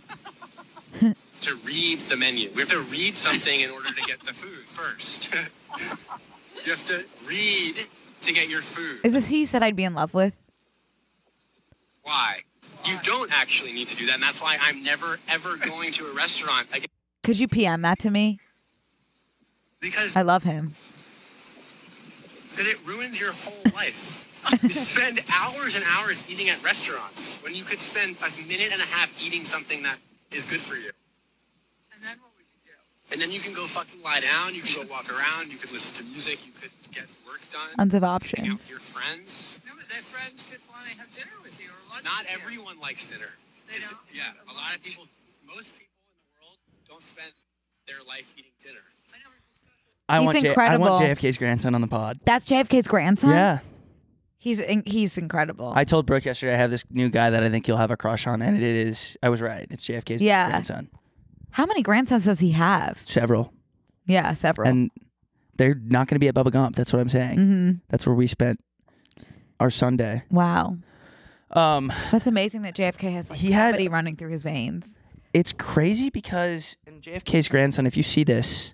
To read the menu. We have to read something in order to get the food first. You have to read to get your food. Is this who you said I'd be in love with? Why? You don't actually need to do that, and that's why I'm never, ever going to a restaurant again. Could you PM that to me? Because I love him. Because it ruins your whole life. You spend hours and hours eating at restaurants when you could spend a minute and a half eating something that is good for you. And then what would you do? And then you can go fucking lie down, you can go walk around, you could listen to music, you could get work done. Tons of Hang out options. with your friends. No, but their friends could want to have dinner with you or lunch. Not with you. everyone likes dinner. They don't? Yeah, a lot of people, most people in the world don't spend their life eating dinner. I know it's disgusting. I He's want incredible. JFK's grandson on the pod. That's JFK's grandson? Yeah. He's incredible. I told Brooke yesterday I have this new guy that I think you'll have a crush on, and it is, I was right. It's JFK's grandson. How many grandsons does he have? Several. Yeah, several. And they're not going to be at Bubba Gump. That's what I'm saying. Mm-hmm. That's where we spent our Sunday. Wow. That's amazing that JFK has like gravity running through his veins. It's crazy because in JFK's grandson, if you see this,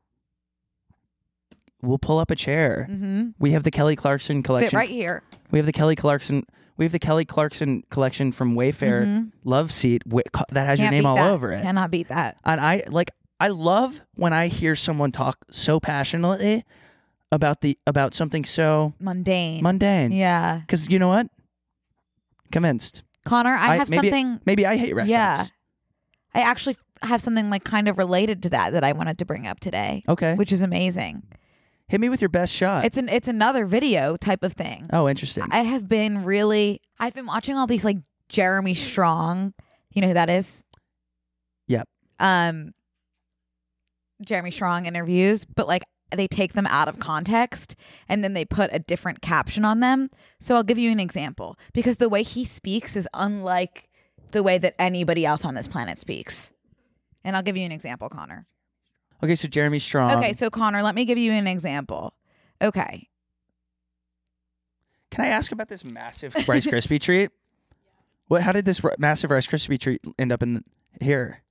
we'll pull up a chair. Mm-hmm. We have the Kelly Clarkson collection. Sit right here. We have the Kelly Clarkson collection from Wayfair. Mm-hmm. Love seat that has your Can't name beat all that. over it. Cannot beat that. And I love when I hear someone talk so passionately about something so Mundane. Yeah. Because you know what? Convinced. Connor, I have something. Maybe I hate restaurants. Yeah. I actually have something like kind of related to that I wanted to bring up today. Okay. Which is amazing. Hit me with your best shot. It's another video type of thing. Oh, interesting. I've been watching all these like Jeremy Strong. You know who that is? Yes. Jeremy Strong interviews, but like they take them out of context and then they put a different caption on them. So I'll give you an example, because the way he speaks is unlike the way that anybody else on this planet speaks. And I'll give you an example, Connor. Okay, so Jeremy Strong. Okay, so Connor, let me give you an example. Okay. Can I ask about this massive Rice Krispie treat? What? How did this massive Rice Krispie treat end up in here?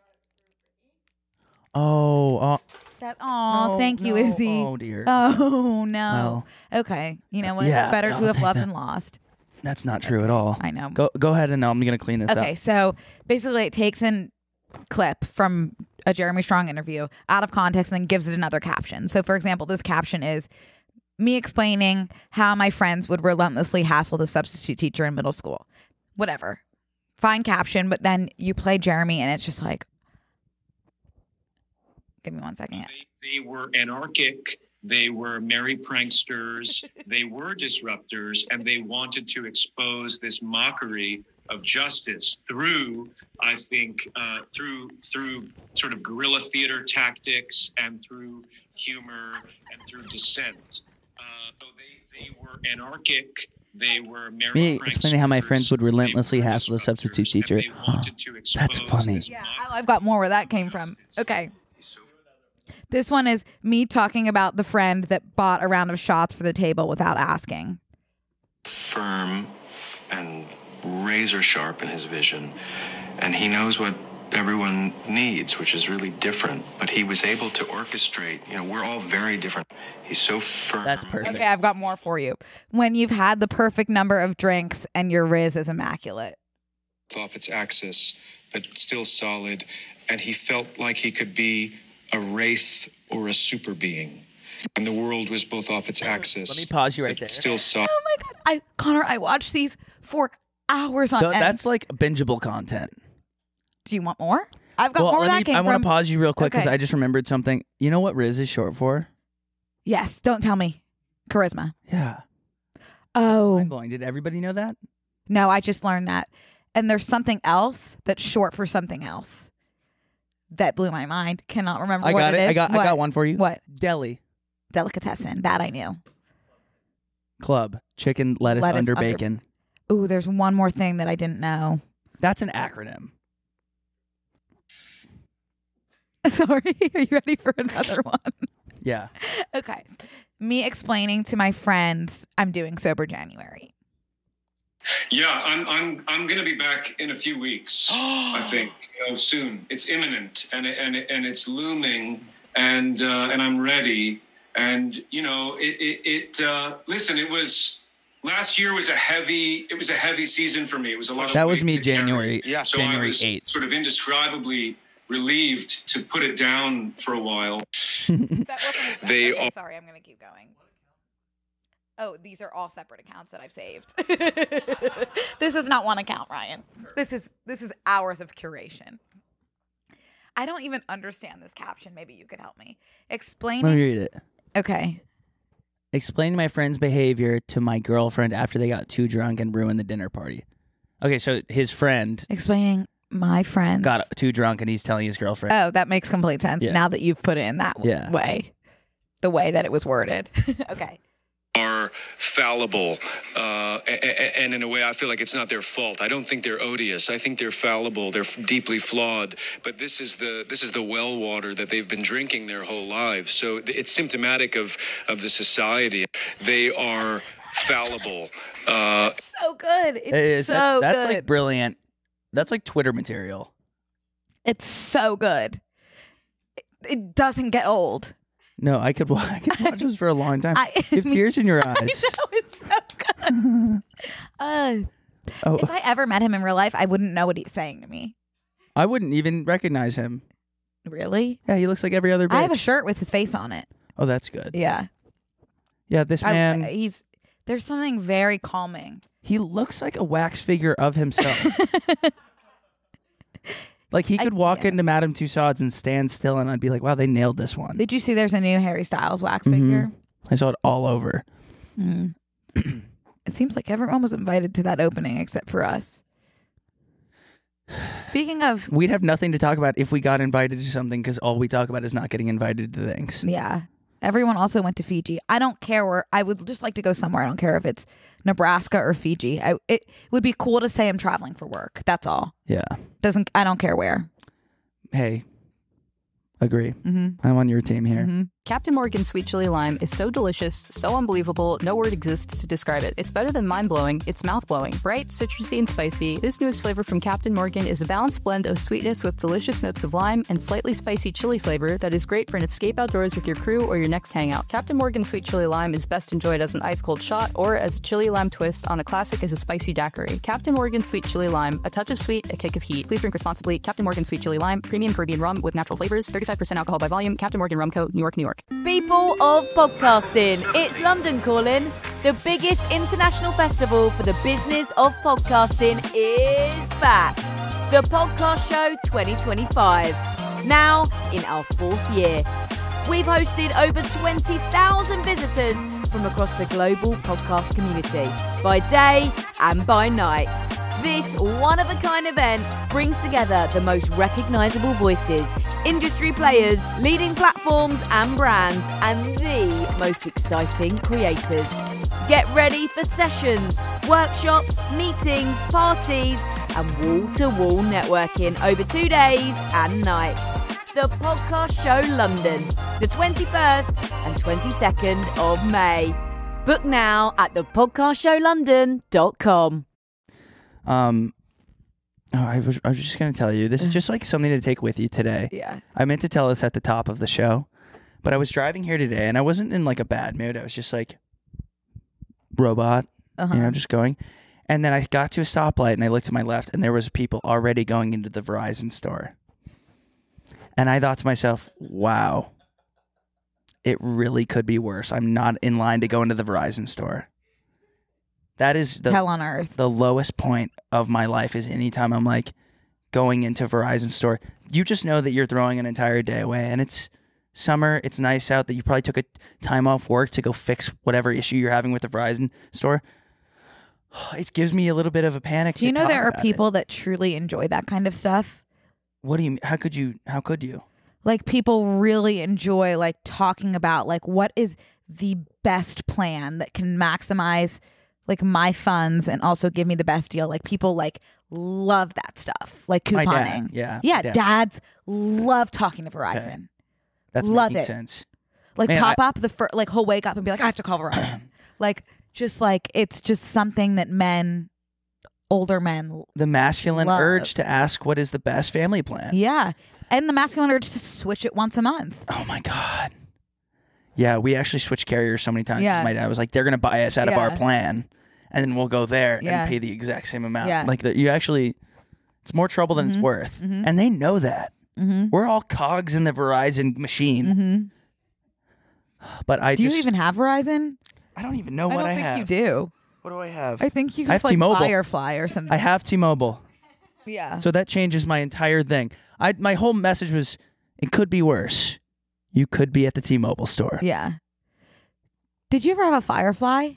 Oh, no, thank you, no. Izzy. Oh dear. Oh no. Well, Okay, you know what? yeah, Better to I'll have take loved that. than lost. That's not true at all. I know. Go ahead, and I'm gonna clean this up. Okay, so basically, it takes a clip from a Jeremy Strong interview out of context and then gives it another caption. So, for example, this caption is me explaining how my friends would relentlessly hassle the substitute teacher in middle school. Whatever. Fine caption, but then you play Jeremy, and it's just like, give me 1 second. They were anarchic. They were merry pranksters. They were disruptors, and they wanted to expose this mockery of justice through, I think, through sort of guerrilla theater tactics and through humor and through dissent. So they were anarchic. They were merry Me pranksters. explaining how my friends would relentlessly They were hassle the substitute disruptors, teacher. and they wanted to expose That's funny. this Yeah, mockery. I've got more where that came from. Okay. This one is me talking about the friend that bought a round of shots for the table without asking. Firm and razor sharp in his vision, and he knows what everyone needs, which is really different, but he was able to orchestrate. We're all very different. He's so firm. That's perfect. Okay, I've got more for you. When you've had the perfect number of drinks and your Riz is immaculate. Off its axis, but still solid, and he felt like he could be a wraith or a super being, and the world was both off its axis. Let me pause you right but there. Still solid. Oh my God. Connor, I watched these for hours on end. That's like bingeable content. Do you want more? I've got more where that came I want from. to pause you real quick because Okay. I just remembered something. You know what Riz is short for? Yes, don't tell me. Charisma. Yeah. Oh, Mind blowing. Did everybody know that? no, I just learned that. And there's something else that's short for something else. That blew my mind. Cannot remember I what got it. is. I got one for you. What? Deli. Delicatessen. That I knew. Club. Chicken, lettuce under bacon. Ooh, there's one more thing that I didn't know. That's an acronym. Sorry, are you ready for another one? Yeah. Okay. Me explaining to my friends I'm doing Sober January. Yeah, I'm going to be back in a few weeks. I think soon. It's imminent, and it's looming, and I'm ready. And listen, it was last year was a heavy season for me. It was a lot of That was weight me to carry. January. Yeah. So I January was 8th. sort of indescribably relieved to put it down for a while. That wasn't They okay, are- sorry, I'm going to keep going. Oh, these are all separate accounts that I've saved. This is not one account, Ryan. This is hours of curation. I don't even understand this caption. Maybe you could help me. Let Explaining. me read it. Okay. Explain my friend's behavior to my girlfriend after they got too drunk and ruined the dinner party. Okay, so his friend Explaining my friends. got too drunk and he's telling his girlfriend. Oh, that makes complete sense Yeah. now that you've put it in that Yeah. way. The way that it was worded. Okay. Are fallible, and in a way I feel like it's not their fault. I don't think they're odious. I think they're fallible. They're deeply flawed. But this is the well water that they've been drinking their whole lives. So it's symptomatic of the society. They are fallible. So good. It's It is. so That's good. like brilliant. That's like Twitter material. It's so good. It doesn't get old. No, I could watch this for a long time. I You have mean, tears in your I eyes. know, it's so good. Oh, If I ever met him in real life, I wouldn't know what he's saying to me. I wouldn't even recognize him. Really? Yeah, he looks like every other bitch. I have a shirt with his face on it. Oh, that's good. Yeah. Yeah, this man, There's something very calming. he looks like a wax figure of himself. Like he could walk into Madame Tussauds and stand still, and I'd be like, "Wow, they nailed this one." Did you see there's a new Harry Styles wax Mhm. figure? I saw it all over. It seems like everyone was invited to that opening except for us. Speaking of, we'd have nothing to talk about if we got invited to something because all we talk about is not getting invited to things. yeah, everyone also went to Fiji. I don't care where. I would just like to go somewhere. I don't care if it's Nebraska or Fiji. It would be cool to say I'm traveling for work. That's all. Yeah. I don't care where. Hey, agree. I'm on your team here. Captain Morgan Sweet Chili Lime is so delicious, so unbelievable, no word exists to describe it. It's better than mind-blowing, it's mouth-blowing. Bright, citrusy, and spicy, this newest flavor from Captain Morgan is a balanced blend of sweetness with delicious notes of lime and slightly spicy chili flavor that is great for an escape outdoors with your crew or your next hangout. Captain Morgan Sweet Chili Lime is best enjoyed as an ice-cold shot or as a chili lime twist on a classic as a spicy daiquiri. Captain Morgan Sweet Chili Lime, a touch of sweet, a kick of heat. Please drink responsibly. Captain Morgan Sweet Chili Lime, premium Caribbean rum with natural flavors, 35% alcohol by volume. Captain Morgan Rum Co., New York, New York. People of podcasting, it's London Calling. The biggest international festival for the business of podcasting is back. The Podcast Show 2025. Now in our 4th year. We've hosted over 20,000 visitors from across the global podcast community, by day and by night. This one-of-a-kind event brings together the most recognisable voices, industry players, leading platforms and brands, and the most exciting creators. Get ready for sessions, workshops, meetings, parties, and wall-to-wall networking over 2 days and nights. The Podcast Show London, the 21st and 22nd of May. Book now at thepodcastshowlondon.com. I was just going to tell you, this is just like something to take with you today. Yeah. I meant to tell this at the top of the show, but I was driving here today and I wasn't in like a bad mood. I was just like robot, just going. And then I got to a stoplight and I looked to my left and there was people already going into the Verizon store. And I thought to myself, wow, it really could be worse. I'm not in line to go into the Verizon store. That is the hell on earth. The lowest point of my life is anytime I'm like going into Verizon store. You just know that you're throwing an entire day away, and it's summer. It's nice out. That you probably took a time off work to go fix whatever issue you're having with the Verizon store. It gives me a little bit of a panic. Do you know there are people that truly enjoy that kind of stuff? What do you mean? How could you? Like, people really enjoy like talking about like what is the best plan that can maximize like my funds and also give me the best deal. Like, people like love that stuff, like couponing. My dad, yeah. Dads love talking to Verizon. Okay. That's love making it. sense. Like, man, pop up like he'll wake up and be like, I have to call Verizon. Like, just like it's just something that older men, the masculine love. urge to ask what is the best family plan. Yeah, and the masculine urge to switch it once a month. Oh my God. Yeah, we actually switched carriers so many times. Yeah. My dad was like, they're going to buy us out of our plan, and then we'll go there and pay the exact same amount. Yeah. Like, it's more trouble than it's worth. And they know that. We're all cogs in the Verizon machine. But Do you even have Verizon? I don't even know what I have. I don't think you do. What do I have? I think you I have have like T-Mobile. Firefly or something. I have T-Mobile. Yeah. So that changes my entire thing. My whole message was, it could be worse. You could be at the T-Mobile store. Yeah. Did you ever have a Firefly?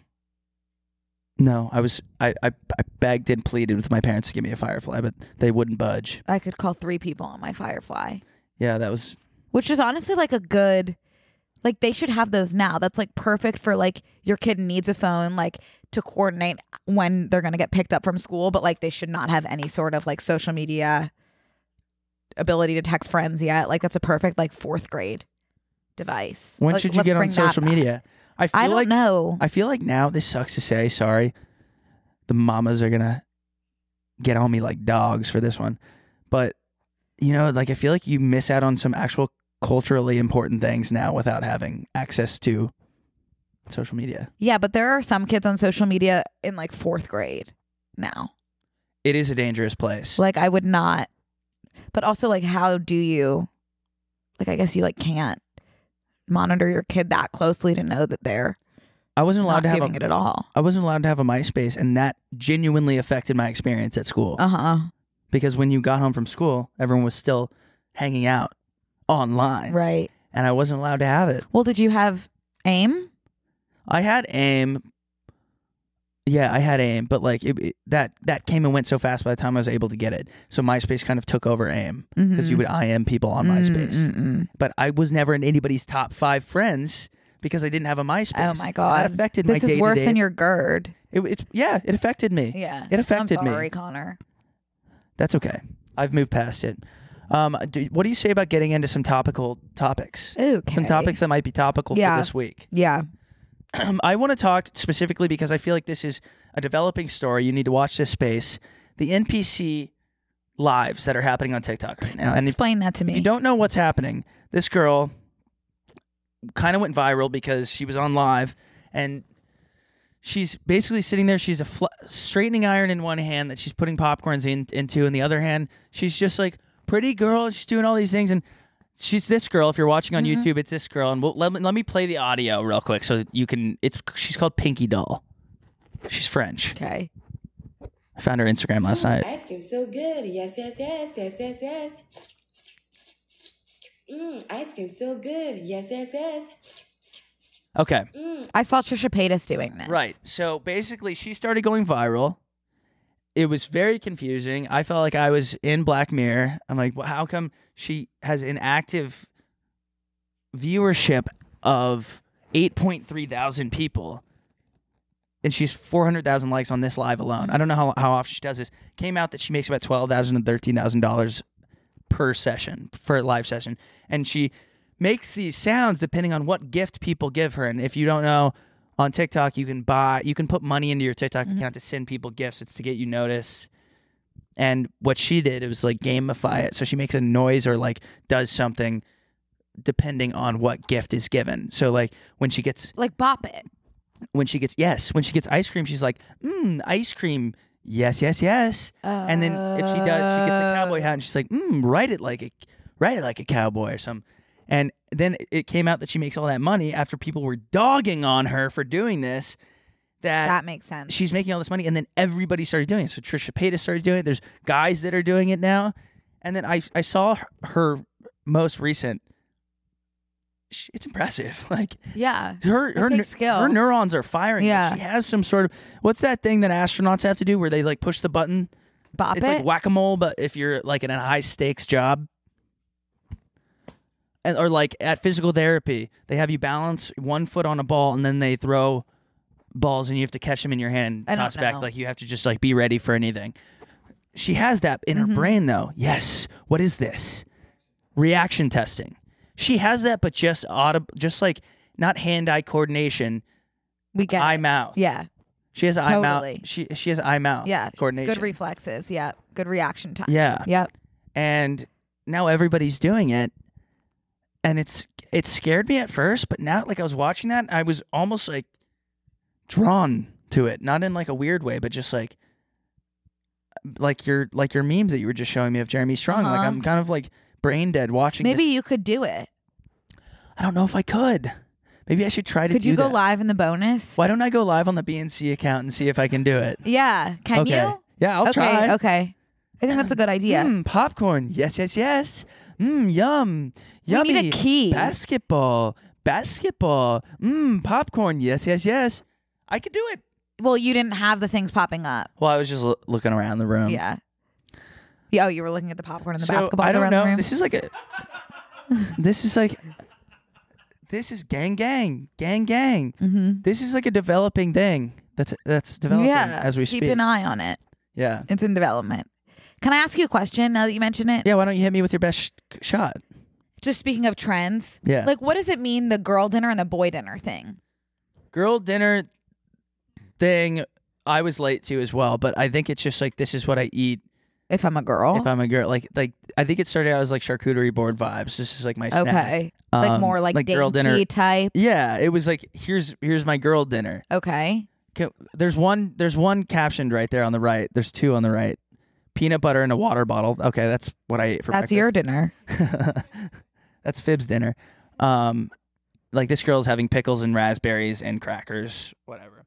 No, I begged and pleaded with my parents to give me a Firefly, but they wouldn't budge. I could call 3 people on my Firefly. Yeah, that was... Which is honestly like a good... Like, they should have those now. That's like perfect for like your kid needs a phone like to coordinate when they're going to get picked up from school, but like they should not have any sort of like social media ability to text friends yet. Like, that's a perfect like 4th grade device. When like, should you get on social media? I don't know. I feel like now, this sucks to say, sorry, the mamas are going to get on me like dogs for this one. But, you know, like, I feel like you miss out on some actual culturally important things now without having access to social media. Yeah, but there are some kids on social media in like 4th grade now. It is a dangerous place. Like, I would not. But also, like, how do you, like, I guess you like can't monitor your kid that closely to know that they're I wasn't allowed to have giving it at all. I wasn't allowed to have a MySpace, and that genuinely affected my experience at school. Because when you got home from school, everyone was still hanging out online. Right. And I wasn't allowed to have it. Well, did you have AIM? I had AIM. Yeah, I had AIM, but like that came and went so fast by the time I was able to get it. So MySpace kind of took over AIM because you would IM people on MySpace. But I was never in anybody's top 5 friends because I didn't have a MySpace. Oh my God. That affected my day-to-day. This is worse than your GERD. It affected me. Yeah. It affected me. I'm sorry, Connor. That's okay. I've moved past it. What do you say about getting into some topical topics? Okay. Some topics that might be topical for this week. Yeah. I want to talk specifically because I feel like this is a developing story. You need to watch this space. The NPC lives that are happening on TikTok right now. And explain that to me. If you don't know what's happening, this girl kind of went viral because she was on live and she's basically sitting there. She's a straightening iron in one hand that she's putting popcorns into. In the other hand, she's just like pretty girl. She's doing all these things. And she's this girl. If you're watching on YouTube, it's this girl. And let me play the audio real quick so that you can. She's called Pinky Doll. She's French. Okay. I found her Instagram last night. Ice cream so good. Yes, yes, yes, yes, yes, yes. Ice cream so good. Yes, yes, yes. Okay. I saw Trisha Paytas doing this. Right. So basically, she started going viral. It was very confusing. I felt like I was in Black Mirror. I'm like, well, how come she has an active viewership of 8.3 thousand people and she's 400,000 likes on this live alone? I don't know how often she does this. Came out that she makes about $12,000 and $13,000 per session, for a live session. And she makes these sounds depending on what gift people give her. And if you don't know, on TikTok, you can put money into your TikTok account to send people gifts. It's to get you noticed. And what she did, it was like gamify it. So she makes a noise or like does something depending on what gift is given. So like when she gets like bop it. When she gets ice cream, she's like, ice cream. Yes, yes, yes. And then if she does, she gets the cowboy hat and she's like, write it like a cowboy or something. And then it came out that she makes all that money after people were dogging on her for doing this. That makes sense. She's making all this money, and then everybody started doing it. So Trisha Paytas started doing it. There's guys that are doing it now. And then I saw her most recent. It's impressive. Like, yeah, her skill. Her neurons are firing. Yeah, she has some sort of, what's that thing that astronauts have to do where they like push the button? Bop it's it. Like whack-a-mole, but if you're like in a high stakes job. Or like at physical therapy, they have you balance one foot on a ball and then they throw balls and you have to catch them in your hand and toss back. Like you have to just like be ready for anything. She has that in her brain though. Yes. What is this? Reaction testing. She has that, but just like not hand-eye coordination. We get eye-mouth. Yeah. She has eye-mouth. She has eye-mouth coordination. Good reflexes. Yeah. Good reaction time. Yeah. Yep. And now everybody's doing it. And it scared me at first, but now like I was watching that, I was almost like drawn to it, not in like a weird way, but just like your memes that you were just showing me of Jeremy Strong. Like I'm kind of like brain dead watching. Maybe you could do it. I don't know if I could. Maybe I should try to do that. Could you go live in the bonus? Why don't I go live on the BNC account and see if I can do it? Yeah. Can you? Yeah, I'll try. Okay. I think that's a good idea. Popcorn. Yes, yes, yes. Yum. Yummy. We need a key. Basketball. Popcorn. Yes, yes, yes. I could do it. Well, you didn't have the things popping up. Well, I was just looking around the room. Yeah. Oh, you were looking at the popcorn and the basketballs I don't around know. the room? This is gang. Mm-hmm. This is like a developing thing that's developing as we speak. Keep an eye on it. Yeah. It's in development. Can I ask you a question now that you mention it? Yeah, why don't you hit me with your best shot? Just speaking of trends. Yeah. Like, what does it mean, the girl dinner and the boy dinner thing? Girl dinner thing, I was late to as well, but I think it's just like, this is what I eat. If I'm a girl? If I'm a girl. Like I think it started out as like charcuterie board vibes. This is like my snack. Okay. Like more like dainty girl dinner type? Yeah, it was like, here's my girl dinner. Okay. There's one captioned right there on the right. There's two on the right. Peanut butter in a water bottle. Okay, that's what I ate for breakfast. That's your dinner. That's Fib's dinner. Like this girl's having pickles and raspberries and crackers, whatever.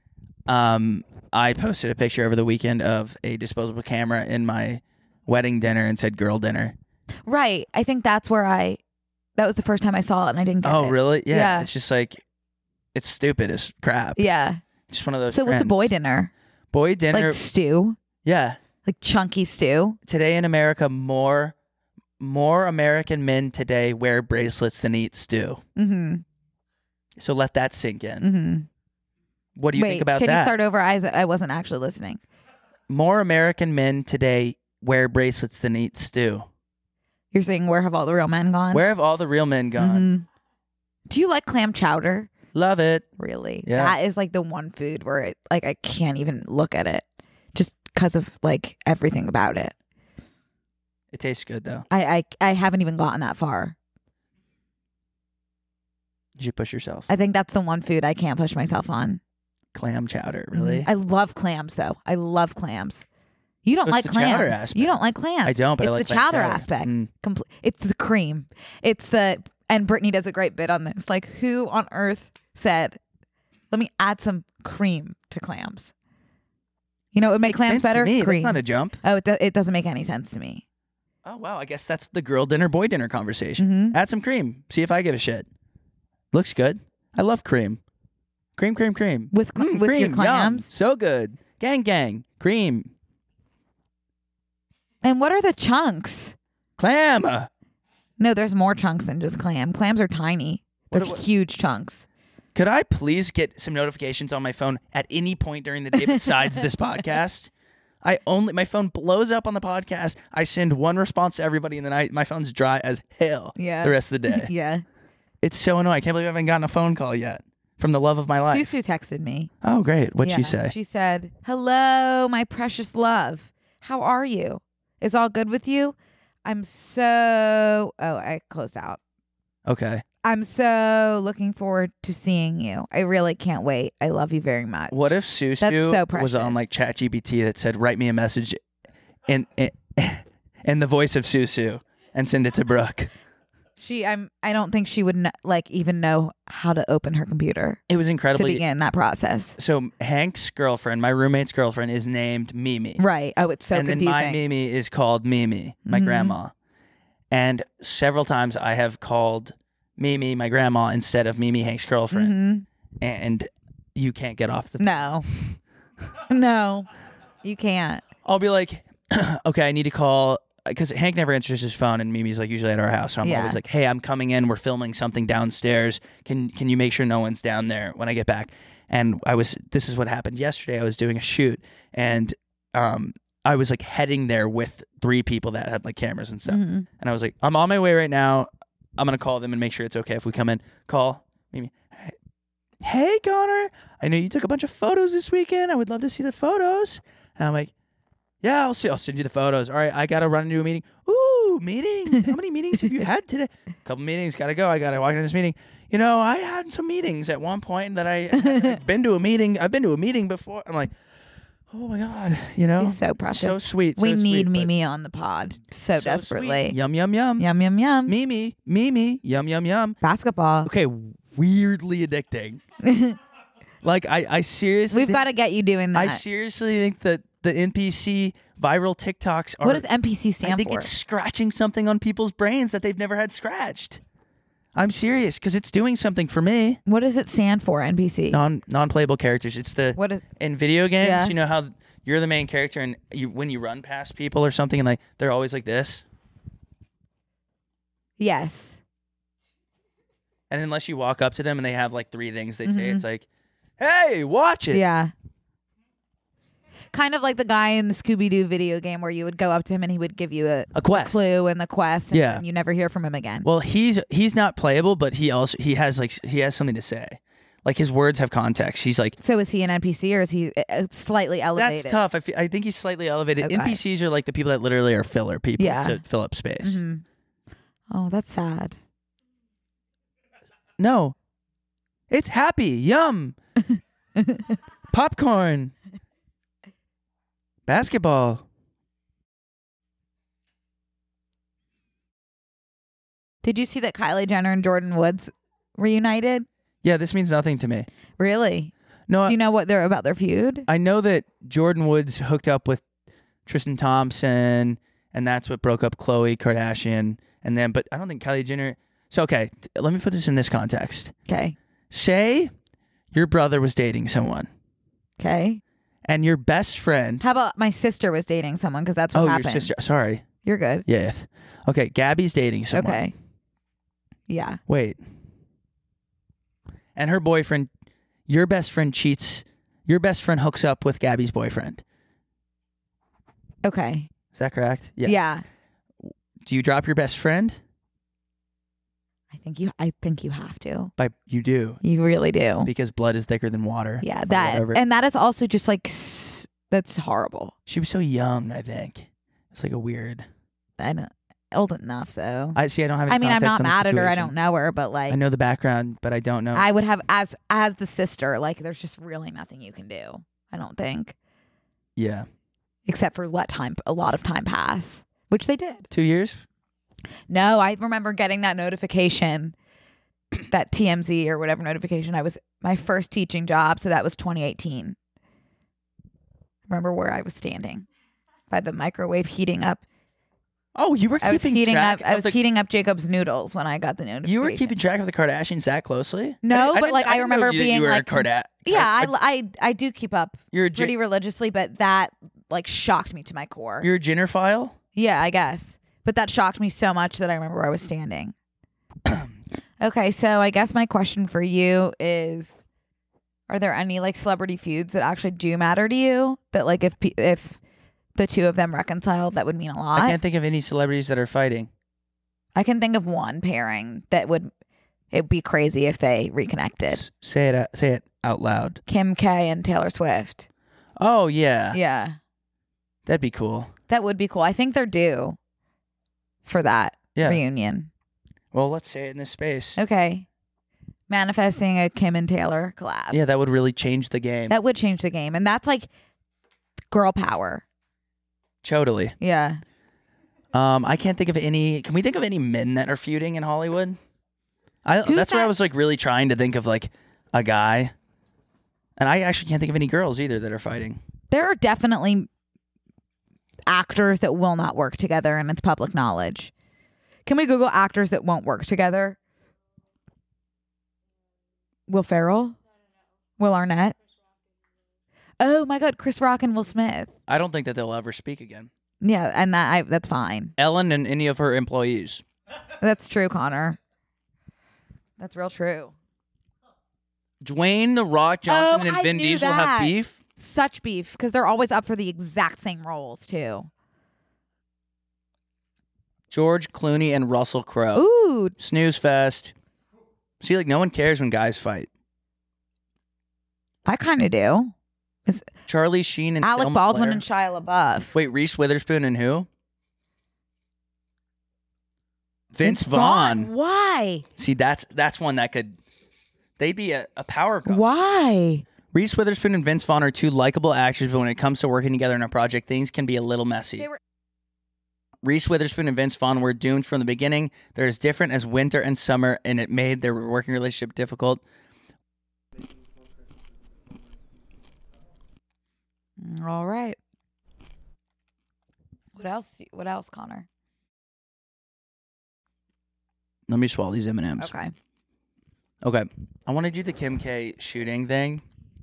I posted a picture over the weekend of a disposable camera in my wedding dinner and said girl dinner. Right. I think that's where that was the first time I saw it and I didn't get it. Oh, really? Yeah. Yeah. It's just like, it's stupid as crap. Yeah. Just one of those. So what's a trends. boy dinner? Boy dinner. Like stew? Yeah. Like chunky stew? Today in America, more American men today wear bracelets than eat stew. Mm-hmm. So let that sink in. Mm-hmm. What do you think about can that? you start over? I wasn't actually listening. More American men today wear bracelets than eat stew. You're saying where have all the real men gone? Where have all the real men gone? Mm-hmm. Do you like clam chowder? Love it. Really? Yeah. That is like the one food where I can't even look at it just because of like everything about it. It tastes good though. I haven't even gotten that far. Did you push yourself? I think that's the one food I can't push myself on. Clam chowder, really? I love clams though. I love clams. You don't What's like the chowder clams. aspect? You don't like clams. I don't, but it's I like the clam chowder chowder. aspect. Mm. It's the cream. And Brittany does a great bit on this. Like, who on earth said, "Let me add some cream to clams"? You know, it would make Makes clams sense to better. me. Cream. That's not a jump. Oh, it doesn't make any sense to me. Oh wow, I guess that's the girl dinner, boy dinner conversation. Mhm. Add some cream. See if I give a shit. Looks good. I love cream. Cream. With cream, your yum. clams. So good. Gang. Cream. And what are the chunks? Clam. No, there's more chunks than just clam. Clams are tiny. They're huge chunks. Could I please get some notifications on my phone at any point during the day besides this podcast? My phone blows up on the podcast. I send one response to everybody, and then my phone's dry as hell. Yeah. The rest of the day. Yeah. It's so annoying. I can't believe I haven't gotten a phone call yet from the love of my life. Susu texted me. Oh, great. What'd she say? She said, "Hello, my precious love. How are you? Is all good with you? I'm so..." Oh, I closed out. Okay. "I'm so looking forward to seeing you. I really can't wait. I love you very much." What if That's so Susu precious. was on like ChatGPT that said, "Write me a message in the voice of Susu and send it to Brooke"? I don't think she would even know how to open her computer It was to incredibly. begin that process. So Hank's girlfriend, my roommate's girlfriend, is named Mimi. Right. Oh, it's so and confusing. then my Mimi is called Mimi, my Mhm. grandma. And several times I have called Mimi, my grandma, instead of Mimi, Hank's girlfriend. Mhm. And you can't get off the. No. No, you can't. I'll be like, okay, I need to call. Because Hank never answers his phone, and Mimi's like usually at our house. So I'm Yeah. always like, "Hey, I'm coming in. We're filming something downstairs. Can you make sure no one's down there when I get back?" And this is what happened yesterday. I was doing a shoot, and I was like heading there with 3 people that had like cameras and stuff. Mhm. And I was like, "I'm on my way right now. I'm gonna call them and make sure it's okay if we come in." Call Mimi. "Hey, Connor, I know you took a bunch of photos this weekend. I would love to see the photos." And I'm like, "Yeah, I'll send you the photos. All right, I gotta run into a meeting." "Ooh, meetings? How many meetings have you had today?" "A couple meetings. Gotta go. I gotta walk into this meeting." "You know, I had some meetings at one point that I've been to a meeting. I've been to a meeting before." I'm like, oh my God, you know? He's so precious. So sweet. We so need sweet, but Mimi on the pod so desperately. sweet. Yum, yum, yum. Yum, yum, yum. Mimi, yum, yum, yum. Basketball. Okay, weirdly addicting. Like, I seriously We've got to get you doing that. I seriously think that the NPC viral TikToks are... What does NPC stand I think for? it's scratching something on people's brains that they've never had scratched. I'm serious, because it's doing something for me. What does it stand for, NPC? Non-playable characters. It's the... What is... In video games, Yeah. you know how you're the main character, and when you run past people or something, and like they're always like this? Yes. And unless you walk up to them and they have like 3 things they say, Mhm. it's like, "Hey, watch it." Yeah. Kind of like the guy in the Scooby-Doo video game where you would go up to him and he would give you a quest. clue in the quest, and Yeah. then you never hear from him again. Well, he's not playable, but he has something to say. Like his words have context. He's like, So is he an NPC or is he slightly elevated? that's tough. I think he's slightly elevated. Okay. NPCs are like the people that literally are filler people Yeah. to fill up space. Mhm. Oh, that's sad. No, it's happy. Yum. Popcorn. Basketball. Did you see that Kylie Jenner and Jordan Woods reunited? Yeah, this means nothing to me. Really? No, Do you know what they're about their feud? I know that Jordan Woods hooked up with Tristan Thompson, and that's what broke up Khloe Kardashian. And then, but I don't think Kylie Jenner. So, okay, let me put this in this context. Okay. Say your brother was dating someone. Okay. And your best friend. How about my sister was dating someone because that's what happened. Your sister. Sorry. You're good. Yeah. Okay. Gabby's dating someone. Okay. Yeah. Wait. And her boyfriend, your best friend cheats. Your best friend hooks up with Gabby's boyfriend. Okay. Is that correct? Yeah. Yeah. Do you drop your best friend? I think you have to. You do. You really do. Because blood is thicker than water. Yeah, that is also just like that's horrible. She was so young, I think. It's like a weird. I know. Old enough though. I see. I don't have. Any I'm not context on the mad at her. I situation. don't know her, but like I know the background, but I don't know. I would have as the sister. Like, there's just really nothing you can do. I don't think. Yeah. Except for let a lot of time pass, which they did. 2 years. No, I remember getting that notification, that TMZ or whatever notification. I was my first teaching job, so that was 2018. Remember where I was standing by the microwave heating up. Oh, you were keeping track. I was heating up Jacob's noodles when I got the notification. You were keeping track of the Kardashians that closely? No, but like I remember being like, yeah, I do keep up pretty religiously, but that like shocked me to my core. You're a Jenner file? Yeah, I guess. But that shocked me so much that I remember where I was standing. Okay, so I guess my question for you is, are there any like celebrity feuds that actually do matter to you? That like if the two of them reconciled, that would mean a lot? I can't think of any celebrities that are fighting. I can think of one pairing that it'd be crazy if they reconnected. Say it out loud. Kim K and Taylor Swift. Oh, yeah. Yeah. That'd be cool. That would be cool. I think they're due for that reunion. Well, let's say it in this space. Okay. Manifesting a Kim and Taylor collab. Yeah, that would really change the game. That would change the game. And that's like girl power. Totally. Yeah. I can't think of any. Can we think of any men that are feuding in Hollywood? That's where I was like really trying to think of like a guy. And I actually can't think of any girls either that are fighting. There are definitely actors that will not work together, and it's public knowledge. Can we Google actors that won't work together? Will Ferrell? Will Arnett? Oh my God, Chris Rock and Will Smith. I don't think that they'll ever speak again. Yeah, and that's fine. Ellen and any of her employees. That's true, Connor. That's real true. Dwayne The Rock Johnson and Vin Diesel have beef? Such beef, because they're always up for the exact same roles, too. George Clooney and Russell Crowe. Ooh. Snooze fest. See, like, no one cares when guys fight. I kind of do. Charlie Sheen and Alec Selma Baldwin Blair. and Shia LaBeouf. Wait, Reese Witherspoon and who? Vince Vaughn. Why? See, that's one that could... They'd be a power couple. Why? Reese Witherspoon and Vince Vaughn are two likable actors, but when it comes to working together in a project, things can be a little messy. Reese Witherspoon and Vince Vaughn were doomed from the beginning. They're as different as winter and summer, and it made their working relationship difficult. All right. What else, Connor? Let me swallow these M&Ms. Okay. I want to do the Kim K shooting thing.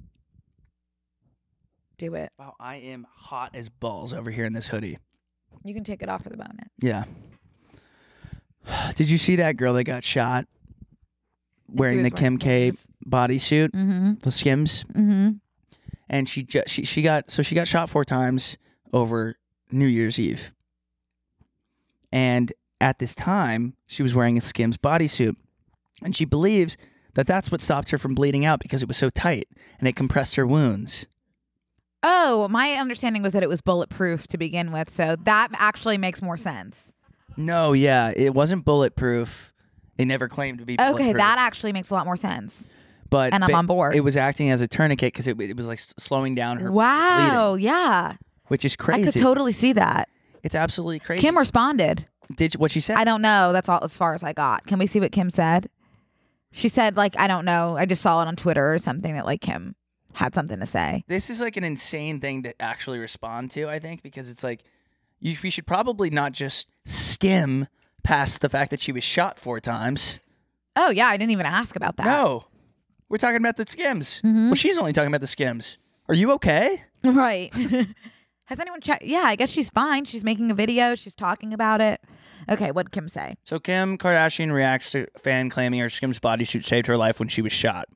Do it. Wow, I am hot as balls over here in this hoodie. You can take it off for the bonus. Yeah. Did you see that girl that got shot wearing the Kim K bodysuit? Mm-hmm. The Skims? Mm-hmm. And she got shot 4 times over New Year's Eve. And at this time, she was wearing a Skims bodysuit. And she believes that that's what stopped her from bleeding out because it was so tight and it compressed her wounds. Oh, my understanding was that it was bulletproof to begin with, so that actually makes more sense. No, yeah, it wasn't bulletproof. It never claimed to be bulletproof. Okay, that actually makes a lot more sense. And I'm on board. It was acting as a tournament because it was like slowing down her Wow, bleeding, yeah. which is crazy. I could totally see that. It's absolutely crazy. Kim responded. What she said? I don't know. That's all as far as I got. Can we see what Kim said? She said, like, I don't know. I just saw it on Twitter or something that, like, Kim had something to say. This is, like, an insane thing to actually respond to, I think, because it's like, we should probably not just skim past the fact that she was shot 4 times. Oh, yeah. I didn't even ask about that. No. We're talking about the Skims. Mm-hmm. Well, she's only talking about the Skims. Are you okay? Right. Has anyone checked? Yeah, I guess she's fine. She's making a video. She's talking about it. Okay, what'd Kim say? So Kim Kardashian reacts to fan claiming her Skims bodysuit saved her life when she was shot.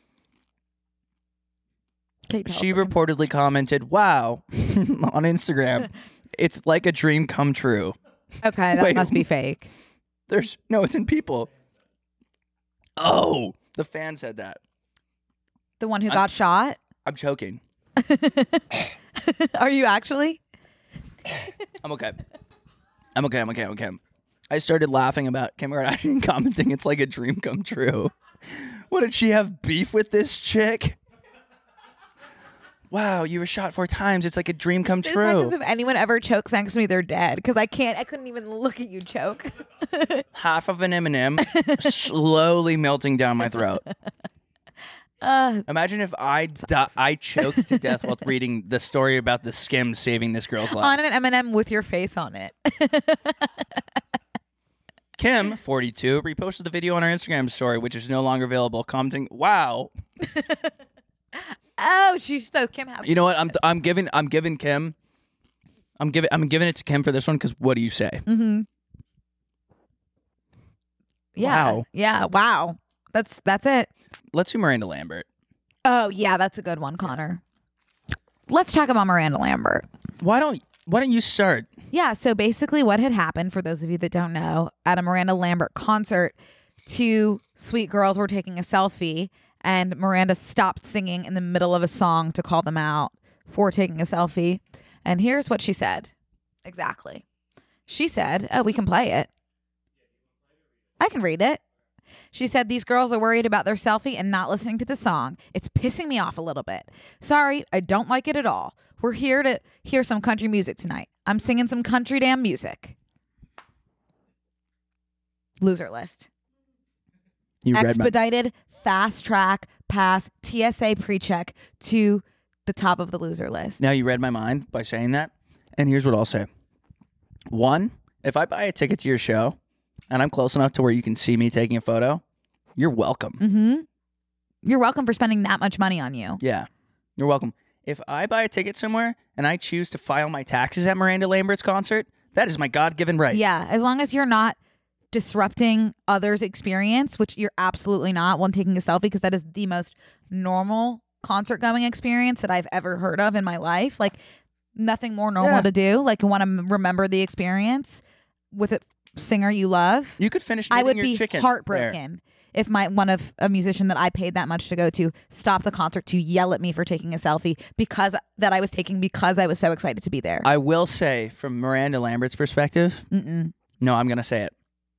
She reportedly commented, "Wow," on Instagram. "It's like a dream come true." Okay, that must be fake. It's in people. Oh, the fan said that. The one who got shot? I'm choking. Are you actually? I'm okay. I started laughing about Kim Kardashian commenting, "It's like a dream come true." What, did she have beef with this chick? Wow, you were shot 4 times. It's like a dream come true. Seconds, if anyone ever chokes next to me, they're dead. Because I couldn't even look at you choke. Half of an M&M slowly melting down my throat. Imagine if I choked to death while reading the story about the Skims saving this girl's life. On an M&M with your face on it. Kim, 42, reposted the video on her Instagram story, which is no longer available, commenting, "Wow." Oh, Kim has. You know what? I'm giving Kim. I'm giving it to Kim for this one because what do you say? Mm-hmm. Yeah. Wow. Yeah. Wow. That's it. Let's do Miranda Lambert. Oh yeah, that's a good one, Connor. Let's talk about Miranda Lambert. Why don't you start? Yeah. So basically, what had happened, for those of you that don't know, at a Miranda Lambert concert, 2 sweet girls were taking a selfie. And Miranda stopped singing in the middle of a song to call them out for taking a selfie. And here's what she said. Exactly. She said, "Oh, we can play it. I can read it." She said, "These girls are worried about their selfie and not listening to the song. It's pissing me off a little bit. Sorry, I don't like it at all. We're here to hear some country music tonight. I'm singing some country damn music." Loser list. You expedited, fast track, pass, TSA pre-check to the top of the loser list. Now you read my mind by saying that. And here's what I'll say. 1, if I buy a ticket to your show and I'm close enough to where you can see me taking a photo, you're welcome. Mm-hmm. You're welcome for spending that much money on you. Yeah, you're welcome. If I buy a ticket somewhere and I choose to file my taxes at Miranda Lambert's concert, that is my God-given right. Yeah, as long as you're not disrupting others' experience, which you're absolutely not when taking a selfie, because that is the most normal concert going experience that I've ever heard of in my life. Like, nothing more normal to do. Like, you want to remember the experience with a singer you love. You could finish. I would your be chicken heartbroken if a musician that I paid that much to go to stopped the concert to yell at me for taking a selfie because I was so excited to be there. I will say, from Miranda Lambert's perspective, no, I'm gonna say it.